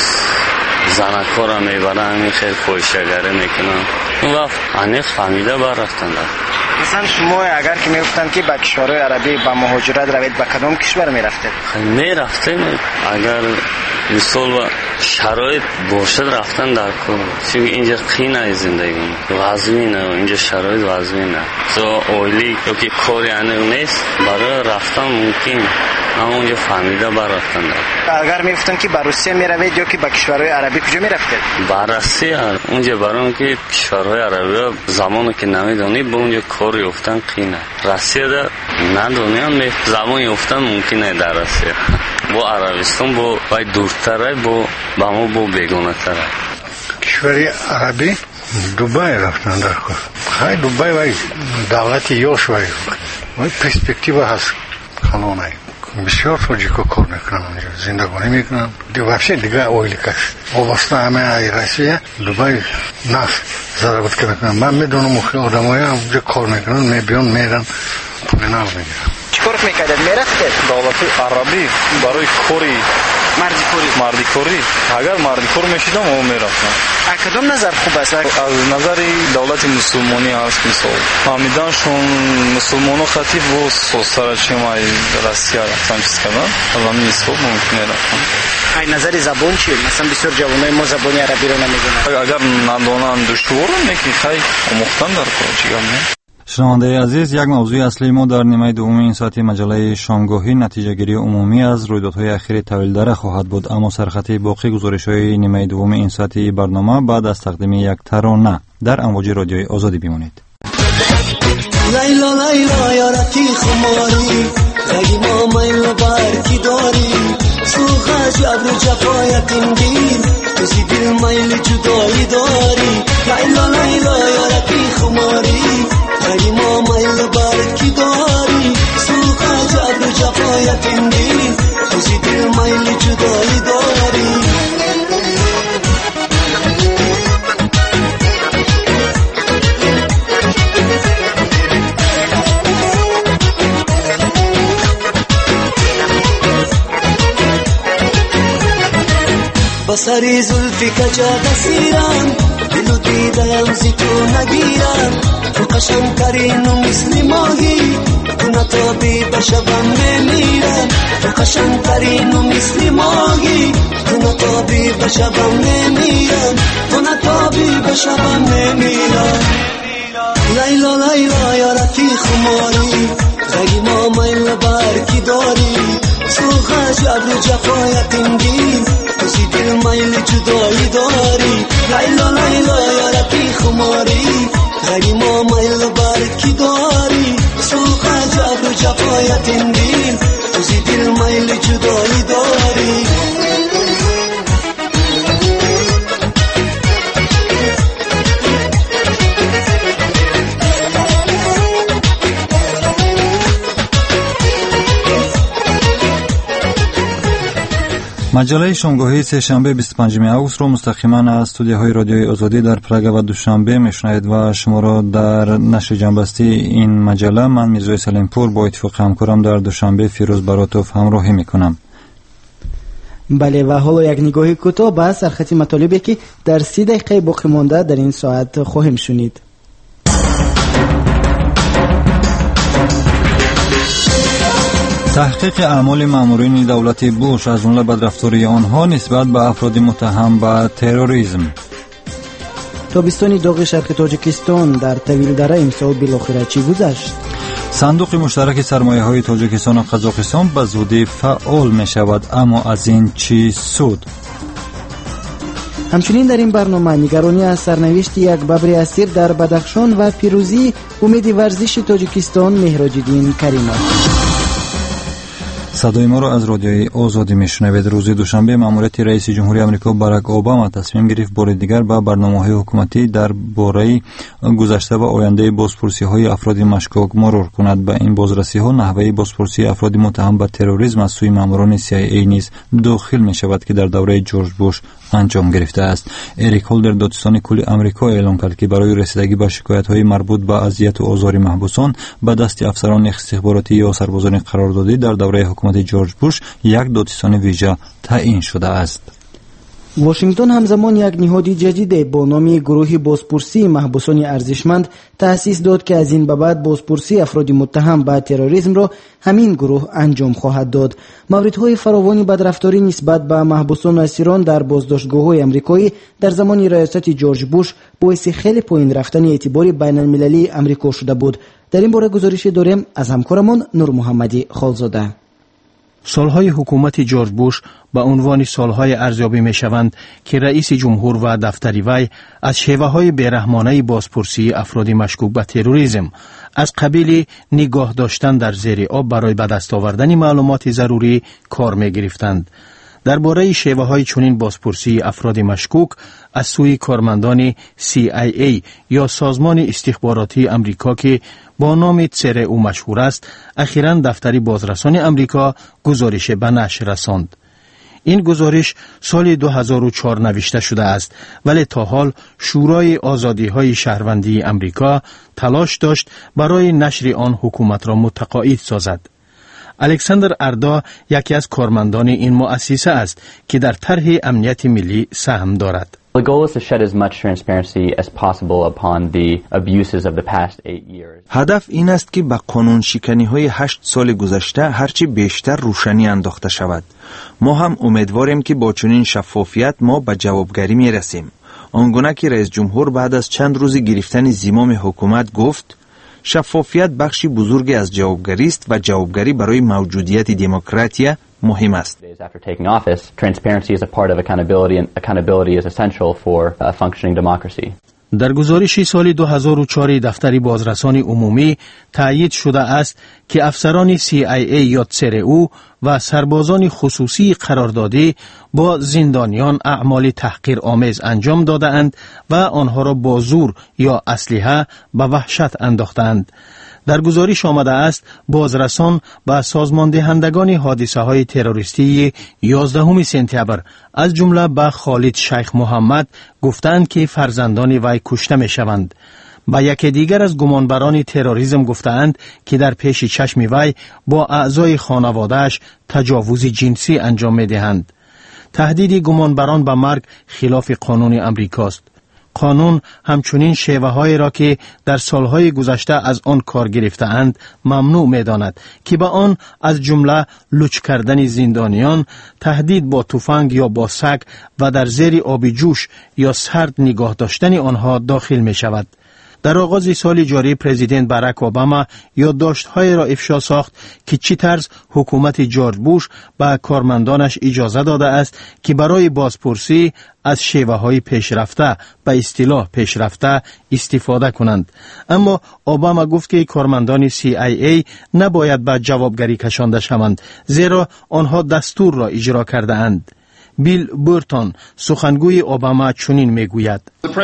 زنکار هم میبرن همین خیلی فوشگره میکنن اون وقت انیق فهمیده بر رفتن داد. مثلا شما اگر که میگفتن که به کشورهای عربی با مهاجرت روید به کدام کشور میرفتید؟ میرفتیم اگر مثال و شرایط باشد رفتن در کار چون اینجا قینه زندگی وزمینه و اینجا شرایط وزمینه تو اویلی یا که کاری انه نیست برای رفتن ممکن اما اونجا فهمیده بر رفتن دار. اگر میگفتن که به روسیه میروید یا که به کشورهای عربی کجا میرفتید؟ به روسیه اونجا برای که کشورهای عربی زمانی که نمیدونی به اونجا کار یافتن قینه روسیه در ندونی زمان یافتن ممکنه در روسیه با عربستان با باید دورتره با با ما با بیگانه تره. کشوری عربی دوبای رفتن در کار خیلی دوبای وای دولتی یاش وای وای پرسپکتیو هست خلونه بسیار تاجیکا کار میکنن اونجا زندگانی میکنن دیگه وحشه دیگه اویلی کش وابسته همه ای روسیه دوبای نفت ضربت که میکنن. من میدونم خیلی آدم های اونجا کار میکنن میبیان میرن پول نو میگیرن. چیکار میکردید میرفتید؟ دولت عربی برای کاری مردی کاری مردی کاری اگر مردی کار میشیدم اون میرفتم. از کدام نظر خوب است؟ از نظر دولت مسلمانی هست مثال فهمیدنشون مسلمانو خطیب و سرچشمه روسیه رفتن چیز کردن الان نیست خوب ممکنه رفتن. ای نظر زبان چیه؟ مثلا بسیار جوانای ما زبان عربی رو نمیدونن. اگر ندونن دشواره میگی خیلی آموختن در کار چیکار نه. شنونده عزیز، یک موضوع اصلی ما در نیمه دوم این ساعتی مجله شامگاهی نتیجه گیری عمومی از رویدادهای اخیر طویل‌دره خواهد بود، اما سرخط باقی گزارش‌های نیمه دوم این ساعتی برنامه بعد از تقدیم یک ترانه در امواج رادیوی آزادی بمانید. لیلا لیلا یارتی خماری رگی ما میل برکی داری سوخه جبر جفایت اندیر کسی دل میل جدایی داری لیلا لیلا یارتی خماری رگی ما میل برکی داری سوخه جبر جفایت اندیر کسی دل میل جدایی داری سری زلفی کجا بسیرم دلو دیدم زی تو نگیرم تو قشنگ ترین و مثل ماهی تو نتابی بشبم نمیرم تو قشنگ ترین و مثل ماهی تو نتابی بشبم نمیرم تو نتابی بشبم نمیرم لیلا لیلا یا رفیق ماری رگی ما میل برکی داری سوخ جبر و جفایت انگیز کسی دل میل جدایی داری لیلا لیلا یا رفیق ماری رگی ما میل برکی داری سوخ جبر و جفایت انگیز کسی دل میل جدایی داری مجله شامگاهی سه‌شنبه بیست و پنجم آگوست رو مستقیما از استودیوهای رادیوی آزادی در پراگ و دوشنبه میشنوید و شما را در نشر جنبستی این مجله من میرزای سلیمپور با اتفاق همکارم در دوشنبه فیروز براتوف همراهی میکنم. بله و حالا یک نگاهی کوتاه به سرخط مطالبی که در سی دقیقه باقی مانده در این ساعت خواهیم شنید. تحقیق اعمال مامورین دولت بوش از جمله بدرفتاری آنها نسبت به افراد متهم به تروریسم. تابستان داغ شرق تاجیکستان در طویل دره امسال بالاخره چی گذشت؟ صندوق مشترک سرمایه های تاجیکستان و قزاقستان به زودی فعال می شود، اما از این چی سود؟ همچنین در این برنامه نگرانی از سرنوشت یک ببر اسیر در بدخشان و پیروزی امید ورزش تاجیکستان مهراج‌الدین کریمov. صدای ما را از رادیوی آزادی میشنوید. روز دوشنبه ماموریت رئیس جمهوری آمریکا باراک اوباما تصمیم گرفت بار دیگر به برنامه‌های حکومتی درباره گذشته و آینده بازپرسی‌های افراد مشکوک مرور کند. به این بازرسی‌ها نحوه بازپرسی افراد متهم به تروریسم از سوی ماموران سی آی ای نیز داخل می‌شود که در دوره جورج بوش انجام گرفته است. اریک هولدر دادستان کلی آمریکا اعلام کرد که برای رسیدگی به شکایت‌های مربوط به اذیت و آزار محبوسان به دست افسران استخباراتی یا سربازان قراردادی در دوره حکومت جورج بوش یک دادستان ویژه تعیین شده است. واشنگتن همزمان یک نهاد جدید با نام گروه بازپرسی محبوسان ارزشمند تأسیس داد که از این به بعد بازپرسی افراد متهم به تروریسم را همین گروه انجام خواهد داد. موردهای فراوانی بدرفتاری نسبت به محبوسان و اسیران در بازداشتگاه‌های آمریکایی در زمان ریاست جورج بوش باعث خیلی پایین رفتن اعتبار بین المللی آمریکا شده بود. در این باره گزارشی داریم از همکارمان نور محمدی خالزاده. سالهای حکومت جورج بوش به عنوان سالهای ارزیابی می شوند که رئیس جمهور و دفتری وی از شیوه های بیرحمانه بازپرسی افراد مشکوک به تروریسم از قبیل نگاه داشتن در زیر آب برای به دست آوردن معلومات ضروری کار می گرفتند. درباره شیوه های چنین بازپرسی افراد مشکوک از سوی کارمندان سی آی ای یا سازمان استخباراتی امریکا که با نام تسره او مشهور است، اخیراً دفتر بازرسان امریکا گزارش به نشر رساند. این گزارش سال دو هزار و چهار نوشته شده است، ولی تا حال شورای آزادی‌های شهروندی امریکا تلاش داشت برای نشر آن حکومت را متقاعد سازد. الکساندر اردا یکی از کارمندان این مؤسسه است که در طرح امنیت ملی سهم دارد. The goal is to shed as much transparency as possible upon the abuses of the past eight years. هدف این است که به قانون شکنی های هشت سال گذشته هرچی بیشتر روشنی انداخته شود. ما هم امیدواریم که با چنین شفافیت ما به جوابگری می رسیم. آنگونه که رئیس جمهور بعد از چند روز گرفتن زمام حکومت گفت شفافیت بخشی بزرگی از جوابگری است و جوابگری برای موجودیت دموکراسی مهم است. After taking office, transparency is a part of accountability and accountability is essential for a functioning democracy. در گزارش سال دو هزار و چهار دفتر بازرسان عمومی تأیید شده است که افسران سی آی ای یا تسره او و سربازان خصوصی قراردادی با زندانیان اعمال تحقیرآمیز انجام داده‌اند و آنها را با زور یا اسلحه به وحشت انداختند. در گزارش آمده است بازرسان به سازمان دهندگان حادثه های تروریستی یازدهم سپتامبر از جمله به خالد شیخ محمد گفتند که فرزندان وی کشته می شوند. به یکی دیگر از گمانبران تروریسم گفتند که در پیش چشم وی با اعضای خانواده‌اش تجاوز جنسی انجام می دهند. تهدید گمانبران به مرگ خلاف قانون امریکاست. قانون همچنین شیوه‌هایی را که در سالهای گذشته از آن کار گرفته‌اند ممنوع می‌داند که به آن از جمله لوچ کردن زندانیان، تهدید با تفنگ یا با سگ و در زیر آب جوش یا سرد نگاه داشتن آنها داخل می‌شود. در آغاز سال جاری پرزیدنت باراک اوباما یادداشت‌های را افشا ساخت که چی طرز حکومت جورج بوش به کارمندانش اجازه داده است که برای بازپرسی از شیوه‌های پیشرفته به اصطلاح پیشرفته استفاده کنند. اما اوباما گفت که کارمندان سی آی ای نباید به جوابگری کشانده شوند زیرا آنها دستور را اجرا کرده اند. بیل بورتون سخنگوی اوباما چنین میگوید: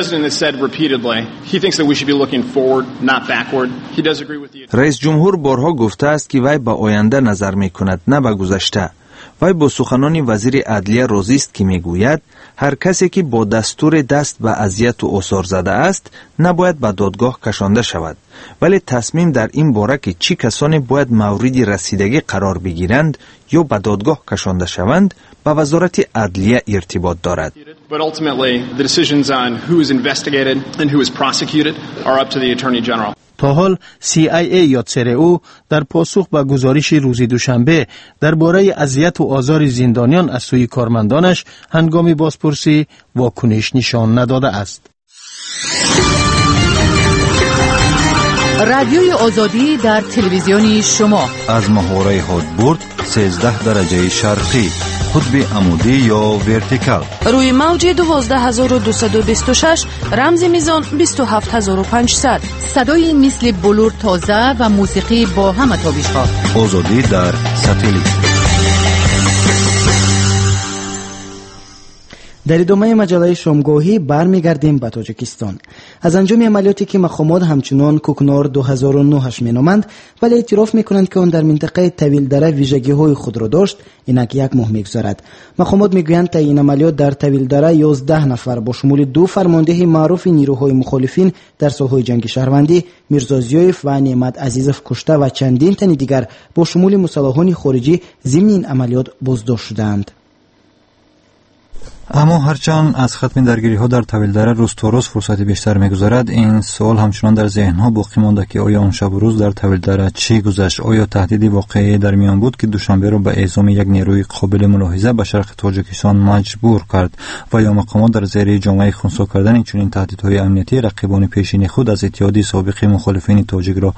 رئیس جمهور بارها گفته است که وی به آینده نظر میکند نه به گذشته. وی با سخنان وزیر عدلیه راضی است که میگوید هر کسی که با دستور دست به اذیت و آثار زده است نباید به دادگاه کشانده شود، ولی تصمیم در این باره که چی کسانی باید مورد رسیدگی قرار بگیرند یا به دادگاه کشانده شوند به وزارت عدلیه ارتباط دارد. But ultimately the decisions on who is investigated and who is prosecuted are up to the Attorney General. تا حال سی آی ای یا سی آی او در پاسخ به گزارش روز دوشنبه درباره اذیت و آزار زندانیان از سوی کارمندانش هنگام بازپرسی واکنش نشان نداده است. رادیوی آزادی در تلویزیون شما از محوره هادبورد سیزده درجه شرقی، قطب عمودی یا ورتیکال، روی موج دوازده هزار و دویست و بیست و شش، رمز میزان بیست و هفت هزار و پانصد. صدای مثل بلور تازه و موسیقی با همه تابش‌ها. آزادی در ساتلیت. در ادامه مجله شامگاهی برمیگردیم به تاجیکستان. از انجام عملیاتی که مخامد همچنان کوکنور دو هزار و نه می نامند، ولی اعتراف میکنند که آن در منطقه طویل دره ویژگی های خود را داشت، اینک یک ماه میگذرد. مخامد میگویند تا این عملیات در طویل دره یازده نفر با شمول دو فرمانده معروف نیروهای مخالفین در ساحه جنگ شهروندی میرزا زیایف و نعمت عزیزف کشته و چندین تن دیگر با شمول مسلحان خارجی ضمن این عملیات بازداشت شدند. اما هرچند از ختم درگیری ها در طویل دره روز تا روز فرصت بیشتر میگذارد، این سوال همچنان در ذهن ها باقی مانده که آیا اون شب و روز در طویل دره چی گذشت؟ آیا تهدیدی واقعی در میان بود که دوشنبه را به اعزام یک نیروی قابل ملاحظه به شرق تاجیکستان مجبور کرد و یا مقامات در زیر جامعه خنثی کردن چنین تهدیدهای امنیتی رقیبان پیشین خود از اتحادیه سابق مخالفین تاجیک را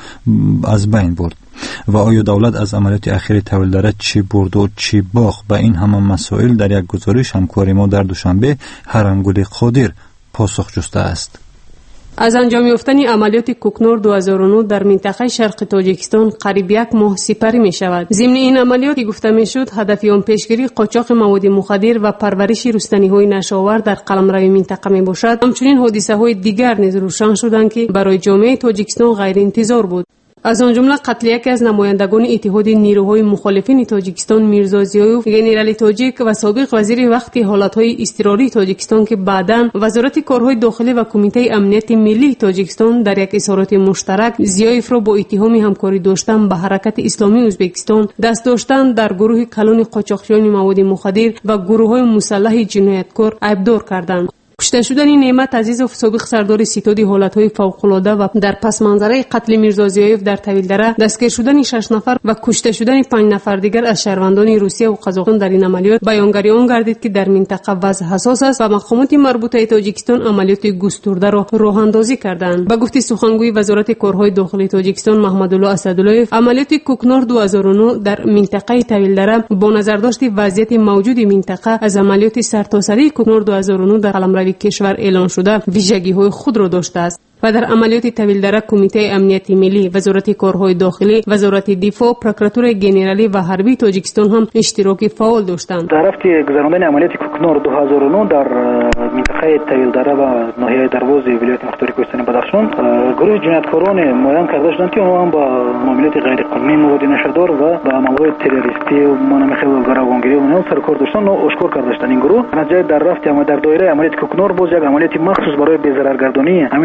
از بین برد؟ و آیا دولت از عملیات اخیر طویل دره چی برد و چی باخت؟ به این همه مسائل در یک گزارش همکاری ما در دوشنبه هرمگل قادر پاسخ جسته است. از انجام یافتن عملیات کوکنور دو هزار و نه در منطقه شرق تاجیکستان قریب یک ماه سپری می شود. ضمن این عملیات که گفته می شد هدف آن پیشگیری قاچاق مواد مخدر و پرورش رستنی های نشاور در قلمرو منطقه می باشد. همچنین حادثه های دیگر نیز روشن شدند که برای جامعه تاجیکستان غیر انتظار بود. از آن جمله قتل یکی از نمایندگان اتحاد نیروهای مخالفین تاجیکستان میرزا زیایف، ژنرال تاجیک و سابق وزیر وقت حالتهای اضطراری تاجیکستان که بعداً وزارت کارهای داخلی و کمیته امنیت ملی تاجیکستان در یک اظهارات مشترک زیایف را با اتهام همکاری داشتن به حرکت اسلامی ازبکستان، دست داشتن در گروه کلان قاچاقچیان مواد مخدر و گروه‌های مسلح جنایتکار ایبدار کردند. کشته شدن نعمت عزیزف، سابق سردار ستاد حالتهای فوق‌العاده و در پس منظره قتل میرزا زیایف در طویل دره، دستگیر شدن شش نفر و کشته شدن پنج نفر دیگر از شهروندان روسیه و قزاقستان در این عملیات بیانگری آن گردید که در منطقه وضع حساس است و مقامات مربوطه تاجیکستان عملیات گسترده را راه اندازی کردند. به گفته سخنگوی وزارت کارهای داخلی تاجیکستان محمدالله اسداللهیف، عملیات کوکنور دو هزار و نه در منطقه طویل دره با نظر داشت وضعیت موجود منطقه از عملیات سرتاسری کوکنور دو هزار و نه در قلمرو کشور اعلان شده ویژگی های خود را داشته است و در عملیات طویل دره کمیته امنیت ملی، وزارت کارهای داخلی، وزارت دفاع، پروکراتور ژنرالی و حربی تاجیکستان هم اشتراک فعال داشتند. در رفت گذراندن عملیات کوکنور دو هزار و نه در منطقه طویل دره و ناحیه دروازه ولایت مختار کوهستان بدخشان، گروه جنایتکاران معین کرده شدند که آنها با معاملات غیر قانونی مواد نشادر و با عملهای تروریستی و منامخه و گروگانگیری و اونها سرکار داشتند و آشکار کرده شدند. این گروه نتیجه در رفت اما در دایره عملیات کوکنور باز یک عملیات مخصوص برای بی‌ضررگردانی همین گروه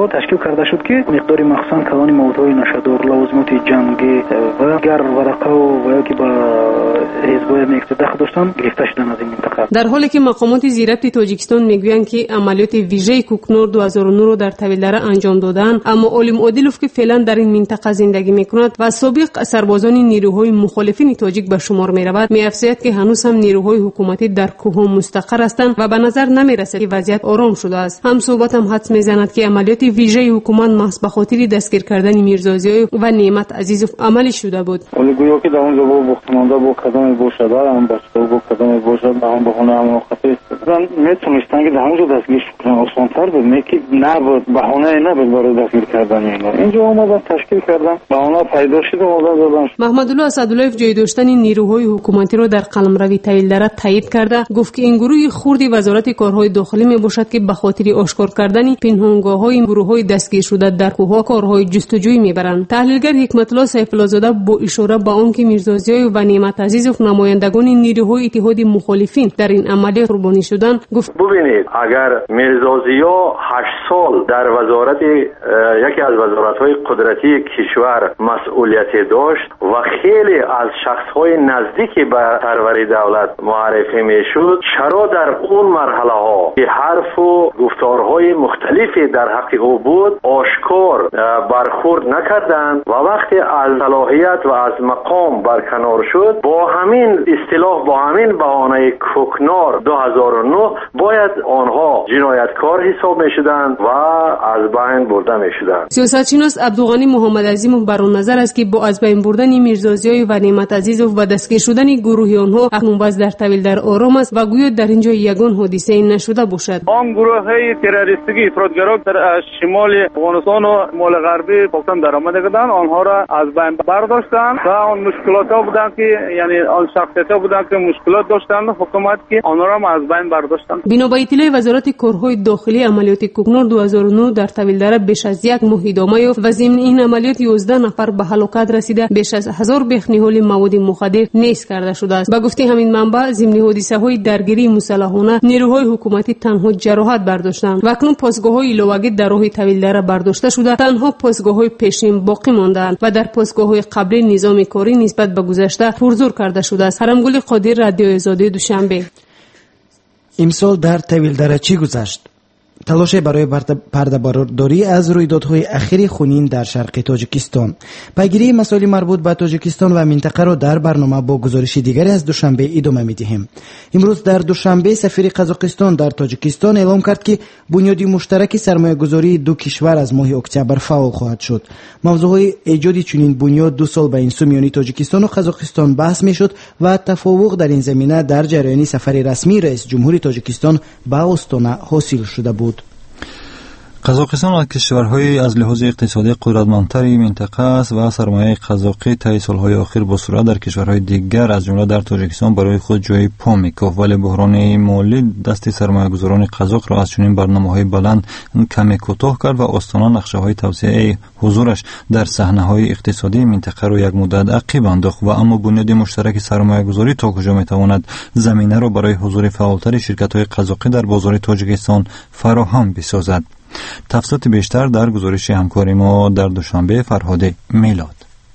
ها تشکیل کرده شد که مقدار مخصوصا کلان موادهای نشادور، لوازمات جنگی و گر ورقه و یا که با حزب‌های مقتدر داشتن گرفته شدن از این منطقه. در حالی که مقامات زیربط تاجیکستان میگویند که عملیات ویژه کوکنور دو هزار و نه رو در طویلدره انجام دادن، اما علیم عادلوف که فعلا در این منطقه زندگی میکند و سابق سربازان نیروهای مخالفین تاجیک به شمار میرود، می‌افزاید که هنوز هم نیروهای حکومتی در کوه مستقر هستند و به نظر نمیرسد که وضعیت آرام شده است. هم صحبت هم حدس میزند که عملیات ویژه حکومت محض به خاطر دستگیر کردن میرزازی‌ها و نعمت عزیزوف عملی شده بود. ولی گویا که در اونجا با بختمانده با کدام باشد هم بس با کدام باشد هم بهونه هم خطی است. میتونستن که در اونجا دستگیر کنن آسان‌تر بود، نه که نبود بهونه نبود برای دستگیر کردن اینا. اینجا اومدن تشکیل کردن، بهونه پیدا شد و اومدن دادن. محمدالله اسدالله‌اف جای داشتن نیروهای حکومتی را در قلمروی طویلدره تایید کرده، گفت که این گروه خردی وزارت کارهای داخلی میباشد که به خاطر آشکار کردن پنهانگاه‌های گروه‌های دستگیر شده در کوه‌ها کارهای جستجویی میبرند. تحلیلگر حکمت الله سیف الله زاده با اشاره به آنکه میرزازی‌ها و نعمت عزیزوف نمایندگان نیروهای اتحاد مخالفین در این عملیات قربانی شدند، گفت ببینید اگر میرزازی‌ها هشت سال در وزارت یکی از وزارت‌های قدرتی کشور مسئولیت داشت و خیلی از شخص‌های نزدیکی به سروری دولت معرفی میشد، چرا در اون مرحله ها که حرف و گفتارهای مختلفی در حق او بود آشکار برخورد نکردند و وقتی از صلاحیت و از مقام برکنار شد با همین اصطلاح با همین بهانه کوکنار دو هزار و نه باید آنها جنایتکار حساب میشدند و از بین برده میشدند. سیاستشناس عبدالغنی محمد عظیموف بر آن نظر است که با از بین بردن میرزازی‌ها و نعمت عزیزوف و دستگیر شدن گروه آنها اکنون وضع در طویلدره آرام است و گویا در اینجا یگان حادثه نشده باشد. آن گروه‌های تروریستی افراطگرا در شمال افغانستان و مال غربی پاکستان درآمده بودند، آنها را از بین برداشتند و آن مشکلات‌ها بودند که یعنی آن شخصیت‌ها بودند که مشکلات داشتند، حکومت که آنها را از بین برداشتند. بنا به اطلاع وزارت کارهای داخلی، عملیات کوکنور دو هزار و نه در طویلدره بیش از یک ماه ادامه یافت و ضمن این عملیات یازده نفر به هلاکت رسیده، بیش از هزار بیخ نهال مواد مخدر نیز کرده شده است. به گفته همین منبع ضمن حادثه‌های درگیری مسلحانه نیروهای حکومتی تنها جراحت برداشتند و اکنون پاسگاه‌های علاوگی در راه طویلدره برداشته شده، تنها پاسگاه‌های پیشین باقی مانده‌اند و در پاسگاه‌های قبلی نظام کاری نسبت به گذشته پرزور کرده شده است. حرمگل قادر، رادیو آزادی، دوشنبه. امسال در طویلدره چی گذشت؟ تلاش برای پرده‌برداری از رویدادهای اخیر خونین در شرق تاجیکستان. پیگیری مسائل مربوط به تاجیکستان و منطقه را در برنامه با گزارش دیگری از دوشنبه ادامه می‌دهیم. امروز در دوشنبه سفیر قزاقستان در تاجیکستان اعلام کرد که بنیاد مشترک سرمایه‌گذاری دو کشور از ماه اکتبر فعال خواهد شد. موضوع ایجاد چنین بنیاد دو سال به این سو میان تاجیکستان و قزاقستان بحث می‌شد و تفاوض در این زمینه در جریان سفر رسمی رئیس جمهور تاجیکستان به آستانه حاصل شده بود. قزاقستان از کشورهای از لحاظ اقتصادی قدرتمندتری منطقه است و سرمایه قزاقی طی سالهای اخیر با سرعت در کشورهای دیگر از جمله در تاجیکستان برای خود جای پا می‌کوفت، ولی بحران مالی دست سرمایه‌گذاران قزاق را از چنین برنامه‌های بلند کمی کوتاه کرد و آستانه نقشه‌های توسعه حضورش در صحنه‌های اقتصادی منطقه را یک مدت عقب انداخت و اما بنیاد مشترک سرمایه‌گذاری تا کجا می‌تواند زمینه را برای حضور فعالتر شرکت‌های قزاقی در بازار تاجیکستان فراهم بسازد. تفصیلات بیشتر در گزارش همکار ما در دوشنبه. فرهاد میلاد.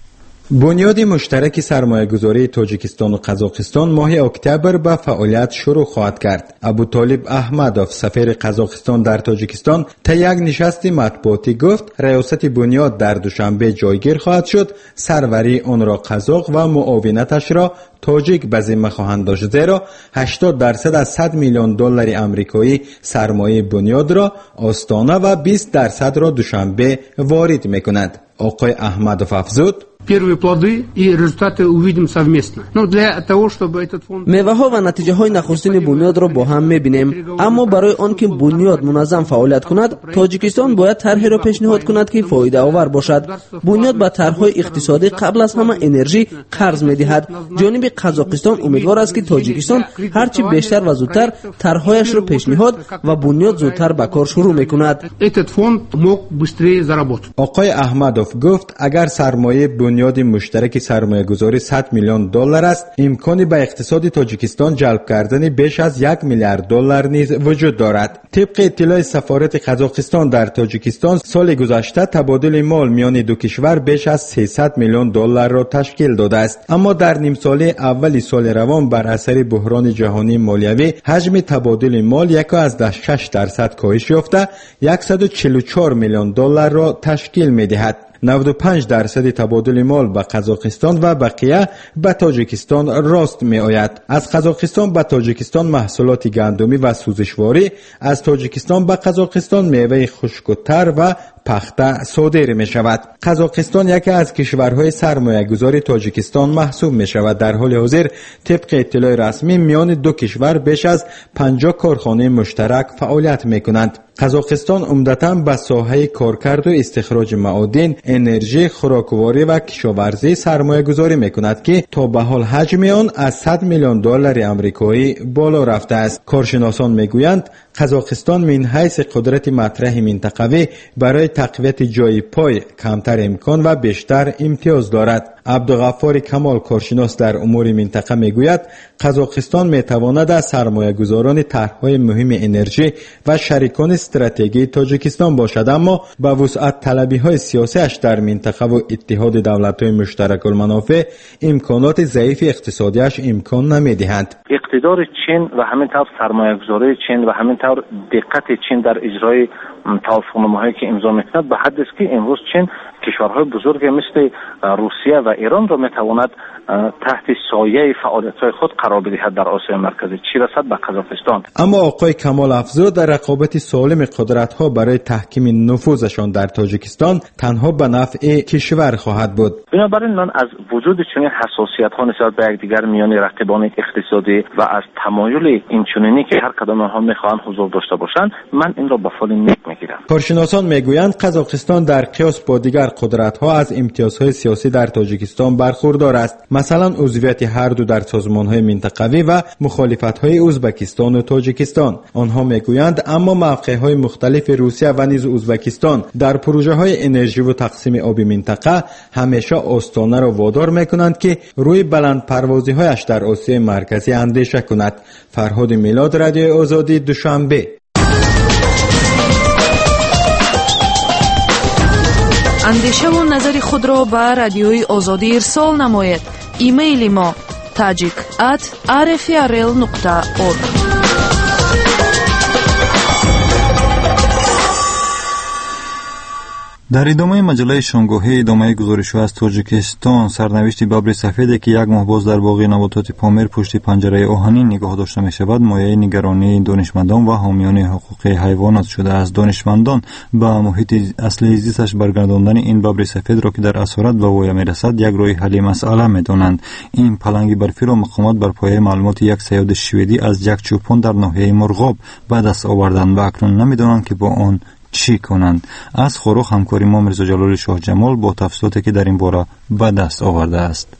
بنیاد مشترک سرمایه‌گذاری تاجیکستان و قزاقستان ماه اکتبر به فعالیت شروع خواهد کرد. ابوطالب احمدوف سفیر قزاقستان در تاجیکستان تا یک نشست مطبوعاتی گفت ریاست بنیاد در دوشنبه جایگیر خواهد شد. سروری آن را قزاق و معاونتش را تاجیک به ذمه خواهند داشت، زیرا هشتاد درصد از صد میلیون دلار آمریکایی سرمایه بنیاد را آستانه و بیست درصد را دوشنبه وارد می‌کند. آقای احمدوف افزود: Первые плоды и результаты увидим совместно. Но для того, чтобы этот фонд میوه‌ها و نتیجه‌های نخستین بنیاد را با هم می‌بینیم، اما برای آنکه بنیاد منظم فعالیت کند، تاجیکستان باید طرحی را پیشنهاد کند که فایده آور باشد. بنیاد با طرح‌های اقتصادی قبل از همه انرژی قرض می‌دهد. جانب قزاقستان امیدوار است که تاجیکستان هرچی بیشتر و زودتر طرح‌هایش را پیشنهاد و بنیاد زودتر به کار شروع می‌کند. Этот фонд мог быстрее заработать. آقای احمدوف گفت اگر سرمایه بنیاد مشترک سرمایه‌گذاری صد میلیون دلار است، امکانی به اقتصاد تاجیکستان جلب کردن بیش از یک میلیارد دلار نیز وجود دارد. طبق اطلاع سفارت قزاقستان در تاجیکستان، سال گذشته تبادل مال میان دو کشور بیش از سیصد میلیون دلار را تشکیل داده است. اما در نیم ساله اول سال روان بر اثر بحران جهانی مالیوی، حجم تبادل مال یک از شش درصد کاهش یافته صد و چهل و چهار میلیون دلار را تشکیل می‌دهد. نود و پنج درصد تبادل مال به قزاقستان و بقیه به تاجیکستان راست می آید. از قزاقستان به تاجیکستان محصولات گندمی و سوزشواری، از تاجیکستان به قزاقستان میوه خشک و تر و پخته صادر می شود. قزاقستان یکی از کشورهای سرمایه گذاری تاجیکستان محسوب می شود. در حال حاضر طبق اطلاع رسمی میان دو کشور بیش از پنجاه کارخانه مشترک فعالیت می کنند. قزاقستان عمدتاً به ساحه کارکرد و استخراج معادن، انرژی، خوراکواری و کشاورزی سرمایه گذاری می کند که تا به حال حجم آن از صد میلیون دلار آمریکایی بالا رفته است. کارشناسان می گویند قزاقستان من حیث قدرت مطرح منطقوی برای تقویت جای پای کمتر امکان و بیشتر امتیاز دارد. عبدالغفار کمال، کارشناس در امور منطقه، میگوید قزاقستان میتواند از سرمایه گذاران طرحهای مهم انرژی و شریکان استراتژی تاجیکستان باشد، اما با وسعت طلبی های سیاسی اش در منطقه و اتحاد دولت های مشترک المنافع امکانات ضعیف اقتصادیش امکان نمیدهند. اقتدار چین و همینطور سرمایه گذاری چین و همینطور دقت چین در اجرای توافقنامه‌هایی که امضا می‌کند به حدی است که امروز چین کشورهای بزرگ مثل روسیه و ایران را میتواند تحت سایه فعالیت‌های خود قرار بدهد در آسیا مرکزی، چه رسد به قزاقستان. اما آقای کمال افزود در رقابت سالم قدرت‌ها برای تحکیم نفوذشان در تاجیکستان تنها به نفع کشور خواهد بود. بنابراین من از وجود چنین حساسیت‌ها نسبت به یکدیگر میان رقیبان اقتصادی و از تمایل این چنینی که هر کدام آنها می‌خواهند حضور داشته باشند، من این را به فال نیک می‌گیرم. کارشناسان می‌گویند قزاقستان در قیاس با دیگر قدرت‌ها از امتیازهای سیاسی در تاجیکستان برخوردار است. مثلا عضویت هر دو در سازمان‌های منطقوی و مخالفت‌های ازبکستان و تاجیکستان. آنها می‌گویند اما موقع‌های مختلف روسیه و نیز ازبکستان در پروژه‌های انرژی و تقسیم آب منطقه همیشه آستانه را وادار می‌کنند که روی بلند پروازی‌هایش در آسیای مرکزی اندیشه کند. فرهاد میلاد، رادیو آزادی، دوشنبه. اندیشه و نظر خود را به رادیوی آزادی ارسال نماید. ایمیل ما tajik at r f r l nokta org. در ادامه مجله شامگاهی ادامه گزارش از تاجیکستان، سرنوشت ببر سفید که یک ماه باز در باغ نباتات پامیر پشت پنجره آهنین نگاه داشته می شود مایه نگرانی دانشمندان و حامیان حقوق حیوانات شده است. دانشمندان با محیط اصلی زیستش برگرداندن این ببر سفید را که در اسارت به وای می رسد یک راه حل مسئله می دانند. این پلنگ برفی را مقامات بر پایه معلومات یک صیاد شوئدی از یک چوپان در ناحیه مرغاب به دست آوردند و اکنون نمی دانند که با آن چی کنند. از خروخ همکاری ما میرزا جلال شاه جمال با تفصیلاتی که در این باره به دست آورده است.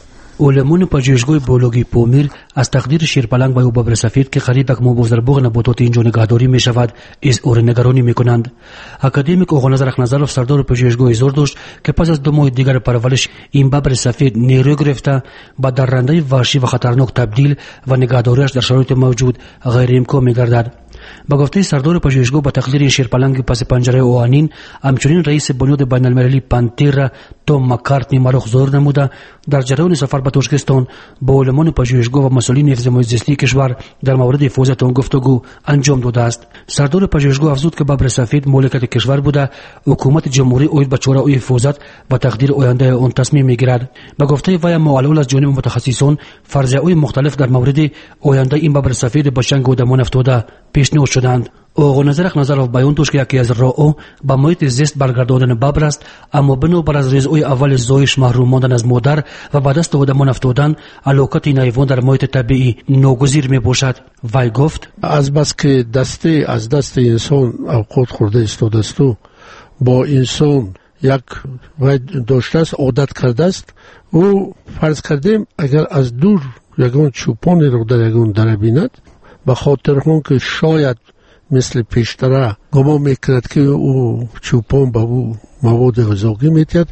علمون پژوهشگاه بیولوژی پامیر از تقدیر شیرپلنگ و ببر سفید که قریب یک ماه باز در باغ نباتات اینجا نگهداری می شود اظهار نگرانی می کنند. اکادمیک آقا رخنظرов سردار پژوهشگاه اظهار داشت که پس از دو ماه دیگر پرورش این ببر سفید نیرو گرفته به درنده وحشی و خطرناک تبدیل و نگهداریش در شرایط موجود غیر امکان می گردد. با گفته سردار پژوهشگاه با تقدیر این شیرپلنگ پس پنجره آهنین، همچنین رئیس بنیاد بین المللی پانتیر توم مکارتنی مرخ ظهور نموده در جریان سفر به تاجیکستان با علمان پژوهشگاه و مسئولین حفظ محیط زیستی کشور در مورد حفاظت آن گفتگو انجام داده است. سردار پژوهشگاه افزود که ببر سفید مملکت کشور بوده، حکومت جمهوری اوید به چاره او حفاظت و تقدیر آینده آن تصمیم میگیرد. با گفته وی معلول از جانب متخصصان فرضیه‌های مختلف در مورد آینده این ببر سفید به چنگ آدمان افتاده پیشنهاد شدند. آقا نظرخ نظرов بیان داشت که یکی از راه‌ها به محیط زیست برگرداندن ببر است، اما بنابر از ریزهای اول زایش محروم ماندن از مادر و به دست آدمان افتادن علاقت این حیوان در محیط طبیعی ناگزیر می باشد. وی گفت از بس که دسته از دست انسان اوقات خورده استاده است و با انسان یک وی داشته است، عادت کرده است، او فرض کردیم اگر از دور یگان چوپانی رو در یگان دره بیند به خاطر هم که شاید مثل پیشتره گمان میکرد که او چوپان به او مواد غذایی میتید،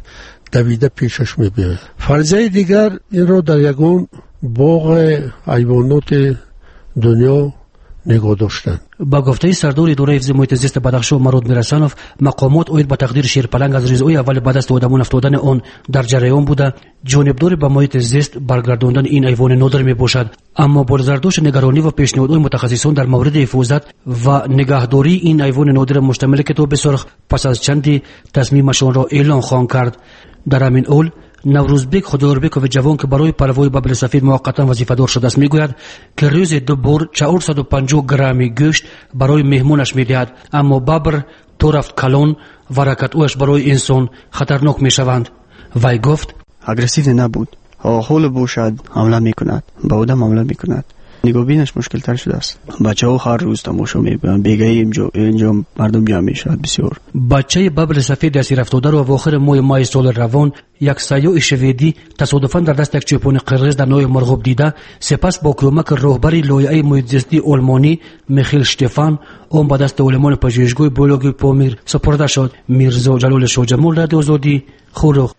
دویده پیشش میبینه. فرضیه دیگر این رو در یگون باغ حیوانات دنیا نگاه داشتن. با گفته سردار اداره حفظ محیط زیست بدخشان مرود میرسانوف، مقامات اوید با تقدیر شیرپلنگ از ریزه‌های اول بعد از تودمون افتادن آن در جریان بوده جانبدار به محیط زیست برگرداندن این حیوان نادر می باشد. اما با زردوش نگرانی و پیشنهادهای متخصصان در مورد حفاظت و نگهداری این حیوان نادر مشتمل کتاب سرخ پس از چندی تصمیمشان را اعلان خواهند کرد. در همین اول نوروزبک خدایاربکوف جوان که برای پروای ببل سفید موقتا وظیفه‌دار شده است میگوید که روز دو بار چهارصد و پنجاه گرم گوشت برای مهمونش میدهد، اما ببر تو رفت کلان و رکت‌هایش برای انسان خطرناک میشوند. وی گفت اگریسیو نبود، حال باشد حمله میکند، به آدم حمله میکند. نگاهبینش مشکل تر شده است. بچه ها هر روز تماشا میکنند. بیگه اینجا اینجا مردم جمع میشد بسیار. بچه ببل سفید اسیر افتاده رو اواخر ماه مای سال روان یک سیاح شویدی تصادفاً در دست یک چوپان قرقیز در نوع مرغوب دیده، سپس با کمک راهبری لایحه محیط زیستی آلمانی میخیل شتفان اون به دست علمان پژوهشگاه بیولوژی پامیر سپرده شد. میرزا جلال شاهجمال رادیو آزادی خورخ.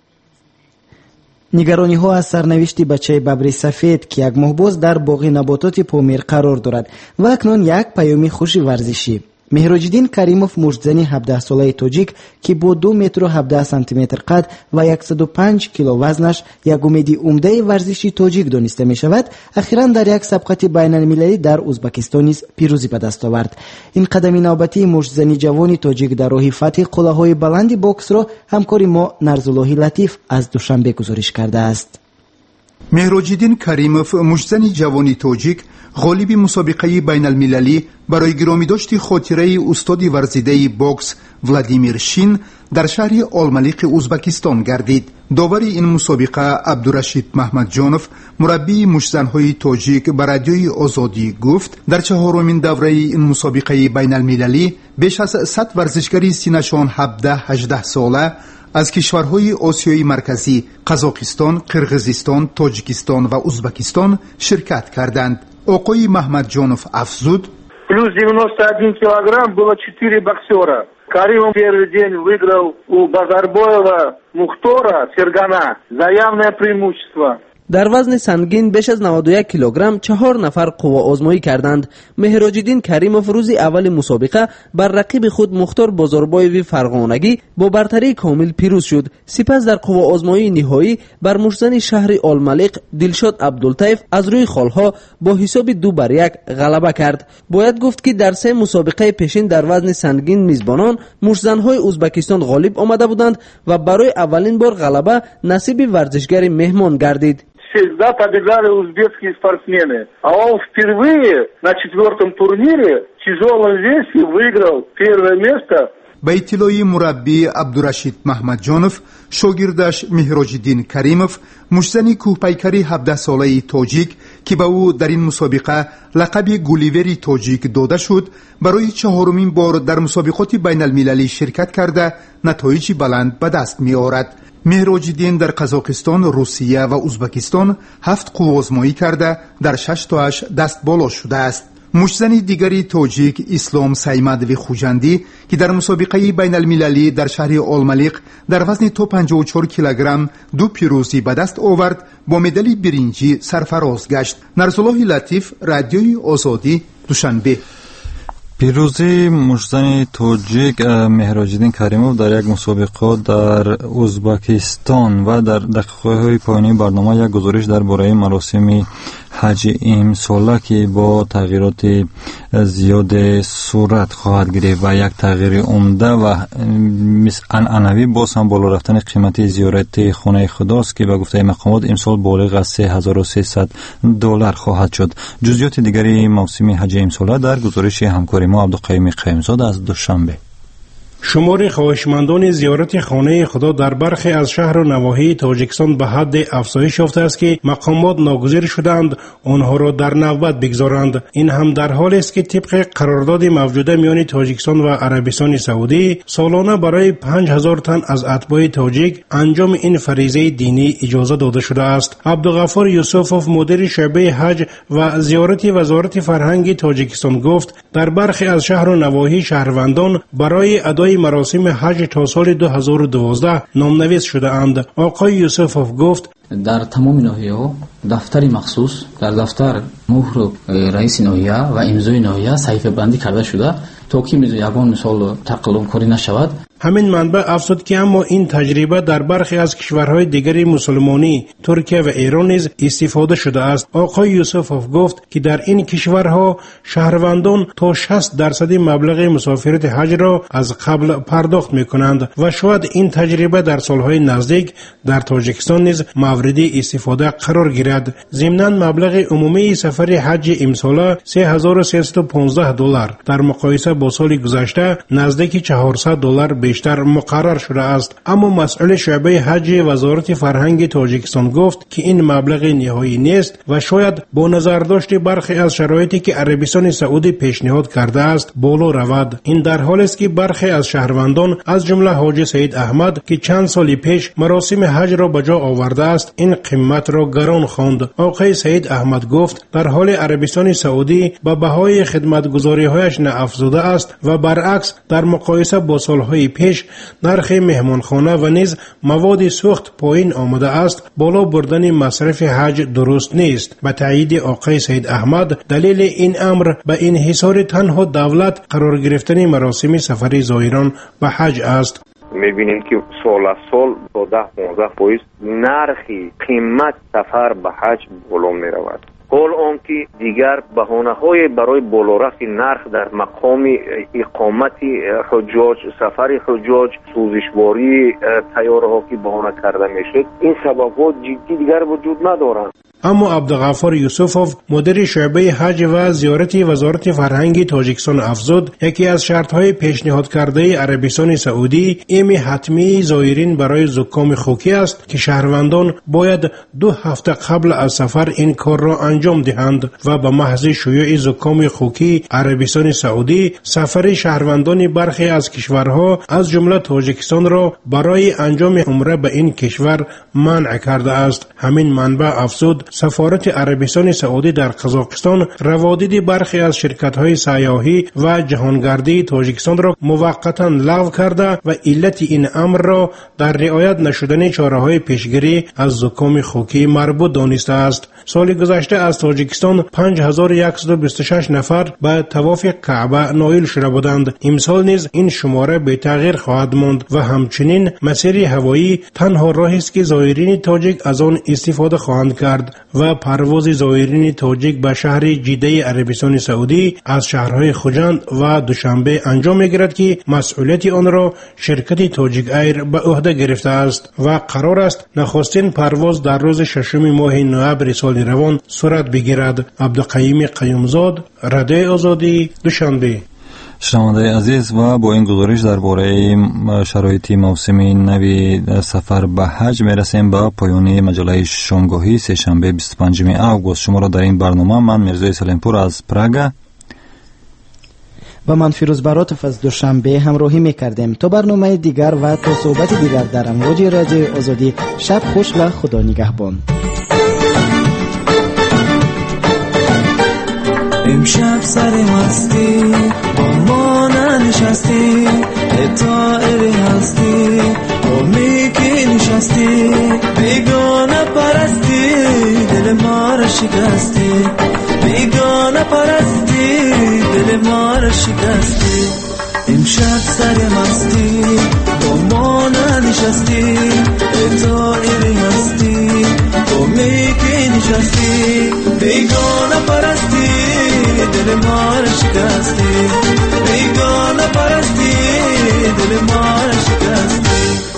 نگرانی ها از سرنوشت بچه ببر سفید که یک ماه باز در باغ نباتات پامیر قرار دارد و اکنون یک پیام خوش ورزشی. مهراجدین کریموف مجدزنی هفده ساله تاجیک که با دو متر و هفده سانتی متر قد و صد و پنج کیلو وزنش یک امید عمده ورزشی تاجیک دانسته می شود، اخیراً در یک سبقت بین المللی در ازبکستان نیز پیروزی به دست آورد. این قدم نوبتی مجدزنی جوانی تاجیک در راه فتح قله‌های بلند باکس را همکار ما نرزاللهی لطیف از دوشنبه گزارش کرده است. مهراجدین کریموف مجدزنی جوانی تاجیک غالب مسابقه بین المللی برای گرامی داشت خاطره استاد ورزیده باکس ولادیمیر شین در شهر آلملیق ازبکستان گردید. داور این مسابقه عبدالرشید محمد جانوف مربی مجدزن‌های تاجیک به رادیوی آزادی گفت در چهارمین دوره این مسابقه بین المللی بیش از صد ورزشکاری سنشان هفده هجده ساله از کشورهای آسیای مرکزی قزاقستان، قرقیزستان، تاجیکستان و ازبکستان شرکت کردند. آقای محمد جانوف افزود плюс девяносто один килограмм было четыре боксера. Каримов первый день выиграл у Базарбоева Мухтора Фергана за явное преимущество. در وزن سنگین بیش از نود و یک کیلوگرم چهار نفر قوا آزمایی کردند. مهراجدین کریموف روز اول مسابقه بر رقیب خود مختار بازاربایوی فرغانگی با برتری کامل پیروز شد. سپس در قوا آزمایی نهایی بر مجدزن شهر آلملیق دلشاد عبدالطیف از روی خالها با حساب دو بر یک غلبه کرد. باید گفت که در سه مسابقه پیشین در وزن سنگین میزبانان مجدزن‌های ازبکستان غالب آمده بودند و برای اولین بار غلبه نصیب ورزشگر مهمان گردید. Всегда побеждали узбекские спортсмены. А он впервые на четвертом турнире в тяжелом весе выиграл первое место. به اطلاع مربی عبدالرشید محمد جانوف، شاگردش مهراجدین کریموف مجدزن کوهپیکری هفده ساله تاجیک که به او در این مسابقه لقب گولیوری تاجیک داده شد برای چهارمین بار در مسابقات بین المللی شرکت کرده نتایج بلند به دست می آورد. مهراجدین در قزاقستان، روسیه و ازبکستان هفت قوا آزمایی کرده در شش تاش دست بالا شده است. مجدزن دیگری تاجیک اسلام سیمدوی خوجندی که در مسابقه بین المللی در شهر آلملیق در وزن تا پنجاه و چهار کیلوگرم دو پیروزی به دست آورد با مدال برنجی سرفراز گشت. نرزاللهی لطیف رادیوی آزادی دوشنبه. پیروزی مجدزن تاجیک مهراجدین کریموف در یک مسابقه در ازبکستان و در دقیقه‌های پایانی برنامه یک گزارش درباره مراسم حج امساله که با تغییرات زیاد صورت خواهد گرفت و یک تغییر عمده و عنعنوی باز هم بالا رفتن قیمت زیارت خانه خداست که به گفته مقامات امسال بالغ از سه هزار و سیصد دلار خواهد شد. جزئیات دیگری موسم حج امساله در گزارش همکار ما عبدالقیوم قیمزاد از دوشنبه. شمار خواهشمندان زیارت خانه خدا در برخی از شهر و نواحی تاجیکستان به حد افزایش یافته است که مقامات ناگزیر شدند آنها را در نوبت بگذارند. این هم در حالی است که طبق قرارداد موجوده میان تاجیکستان و عربستان سعودی سالانه برای پنج هزار تن از اتباع تاجیک انجام این فریضه دینی اجازه داده شده است. عبدالغفار یوسفوف مدیر شعبه حج و زیارت وزارت فرهنگ تاجیکستان گفت در برخی از شهر و نواحی شهروندان برای ادای برای مراسم حج تا سال دو هزار و دوازده نامنویس شده اند. آقای یوسفوف گفت در تمام ناحیه‌ها دفتر مخصوص در دفتر مهر رئیس ناحیه و امضای ناحیه صحیفه بندی کرده شده تا که یگان مثال تقلب کاری نشود. همین منبع افزود که اما این تجربه در برخی از کشورهای دیگر مسلمانی ترکیه و ایران نیز استفاده شده است. آقای یوسفوف گفت که در این کشورها شهروندان تا شصت درصد مبلغ مسافرت حج را از قبل پرداخت می‌کنند و شاید این تجربه در سالهای نزدیک در تاجیکستان نیز مورد استفاده قرار گیرد. ضمناً مبلغ عمومی سفر حج امسال سه هزار و سیصد و پانزده دلار در مقایسه با سال گذشته نزدیک چهارصد دلار بیشتر مقرر شده است. اما مسئول شعبه حج وزارت فرهنگ تاجیکستان گفت که این مبلغ نهایی نیست و شاید با نظر داشت برخی از شرایطی که عربستان سعودی پیشنهاد کرده است بالا رود. این در حالی است که برخی از شهروندان از جمله حاجی سید احمد که چند سال پیش مراسم حج را به جا آورده است این قیمت را گران خواند. آقای سید احمد گفت در حال عربستان سعودی به بهای خدمتگزاری‌هایش افزوده است و برعکس در مقایسه با سالهای پیش نرخ مهمانخانه و نیز مواد سوخت پایین آمده است. بالا بردن مصرف حج درست نیست. به تایید آقای سید احمد دلیل این امر به این حصار تنها دولت قرار گرفتن مراسم سفر زائران به حج است. میبینیم که سال از سال تا ده پانزده فیصد نرخی قیمت سفر به حج بالا میرود. حال آن که دیگر بهانه‌های برای بالارفت نرخ در مقام اقامت حجاج، سفر حجاج، سوزشواری طیاره‌ها که بهانه کرده میشد، این سبب‌ها جدی دیگر وجود ندارند. اما عبدالغفار یوسفوف مدیر شعبه حج و زیارت وزارت فرهنگ تاجیکستان افزود یکی از شرط‌های پیشنهاد کرده عربستان سعودی ایم حتمی زائرین برای زکام خوکی است که شهروندان باید دو هفته قبل از سفر این کار را انجام دهند و به محض شیوع زکام خوکی عربستان سعودی سفر شهروندان برخی از کشورها از جمله تاجیکستان را برای انجام عمره به این کشور منع کرده است. همین منبع افزود سفارت عربستان سعودی در قزاقستان روادید برخی از شرکت‌های سیاحی و جهانگردی تاجیکستان را موقتا لغو کرده و علت این امر را در رعایت نشدن چاره‌های پیشگیری از زکام خوکی مربوط دانسته است. سال گذشته از تاجیکستان پنج هزار و صد و بیست و شش نفر به طواف کعبه نائل شده بودند. امسال نیز این شماره به تغییر خواهد ماند و همچنین مسیر هوایی تنها راهی است که زائرین تاجیک از آن استفاده خواهند کرد و پرواز زائرین تاجیک به شهر جده عربستان سعودی از شهرهای خوجند و دوشنبه انجام می‌گیرد که مسئولیت آن را شرکت تاجیک ایر به عهده گرفته است و قرار است نخستین پرواز در روز ششم ماه نوامبر سال روان صورت بگیرد. عبدالقیوم قیومزاد، رادیو آزادی، دوشنبه. شنونده عزیز و با این گزارش درباره شرایط موسم نوی سفر به حج میرسیم به پایان مجله شامگاهی سه شنبه بیست و پنجم آگوست. شما را در این برنامه من میرزای سلیمپور از پراگ و من فیروز براتوف از دوشنبه همراهی میکردیم. تا برنامه دیگر و تا صحبت دیگر در امواج رادیو آزادی، شب خوش و خدا نگهبان. امشب سر مستی با ما ننشستی، اتائر هستی با میکی نشستی، بیگانه پرستی دل ما را شکستی، بیگانه پرستی دل ما را شکستی. امشب سر مستی با ما ننشستی، اتائر هستی با میکی نشستی، بیگانه پرستی دل ما را شکستی، بیگانه پرستی دل ما را شکستی.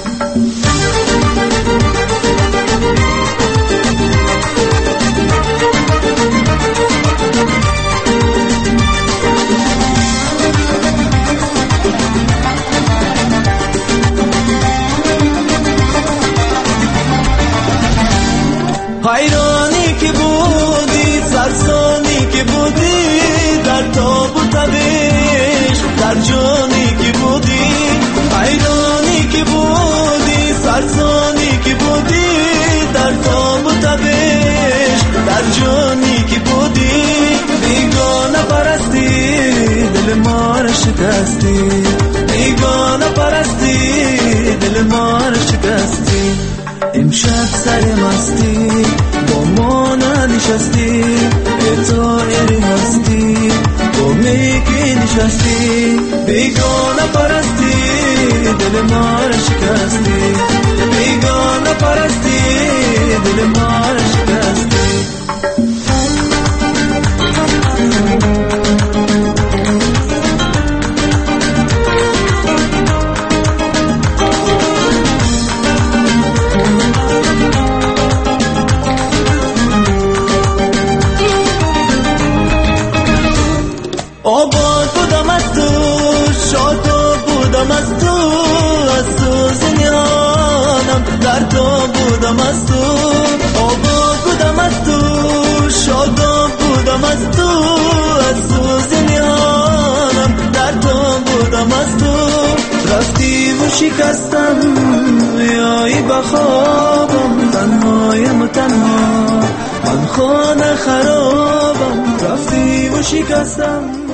حیرانی که بودی، سرسانی که بودی، در تاب و تبش در جانی که بودی، حیرانی که بودی، سرسانی که بودی، در تاب و تبش در جانی که بودی، بیگانه پرستی دل ما را شکستی. شکستی بیگانه پرستی دل ما رو شکستی امشب سر مستی با ما ننشستی اتایر هستی با میکی نشستی بیگانه پرستی دل ما رو شکستی بیگانه پرستی دل ما رو شکستی آباد بودم از تو شاد بودم از تو از سوز نیانم در تو بودم از تو آباد بودم از تو شاد بودم از تو از سوز نیانم در تو بودم از تو رفتی و شکستم یایی بخوابم تنهایم تنها من خانه خرابم رفتی و شکستم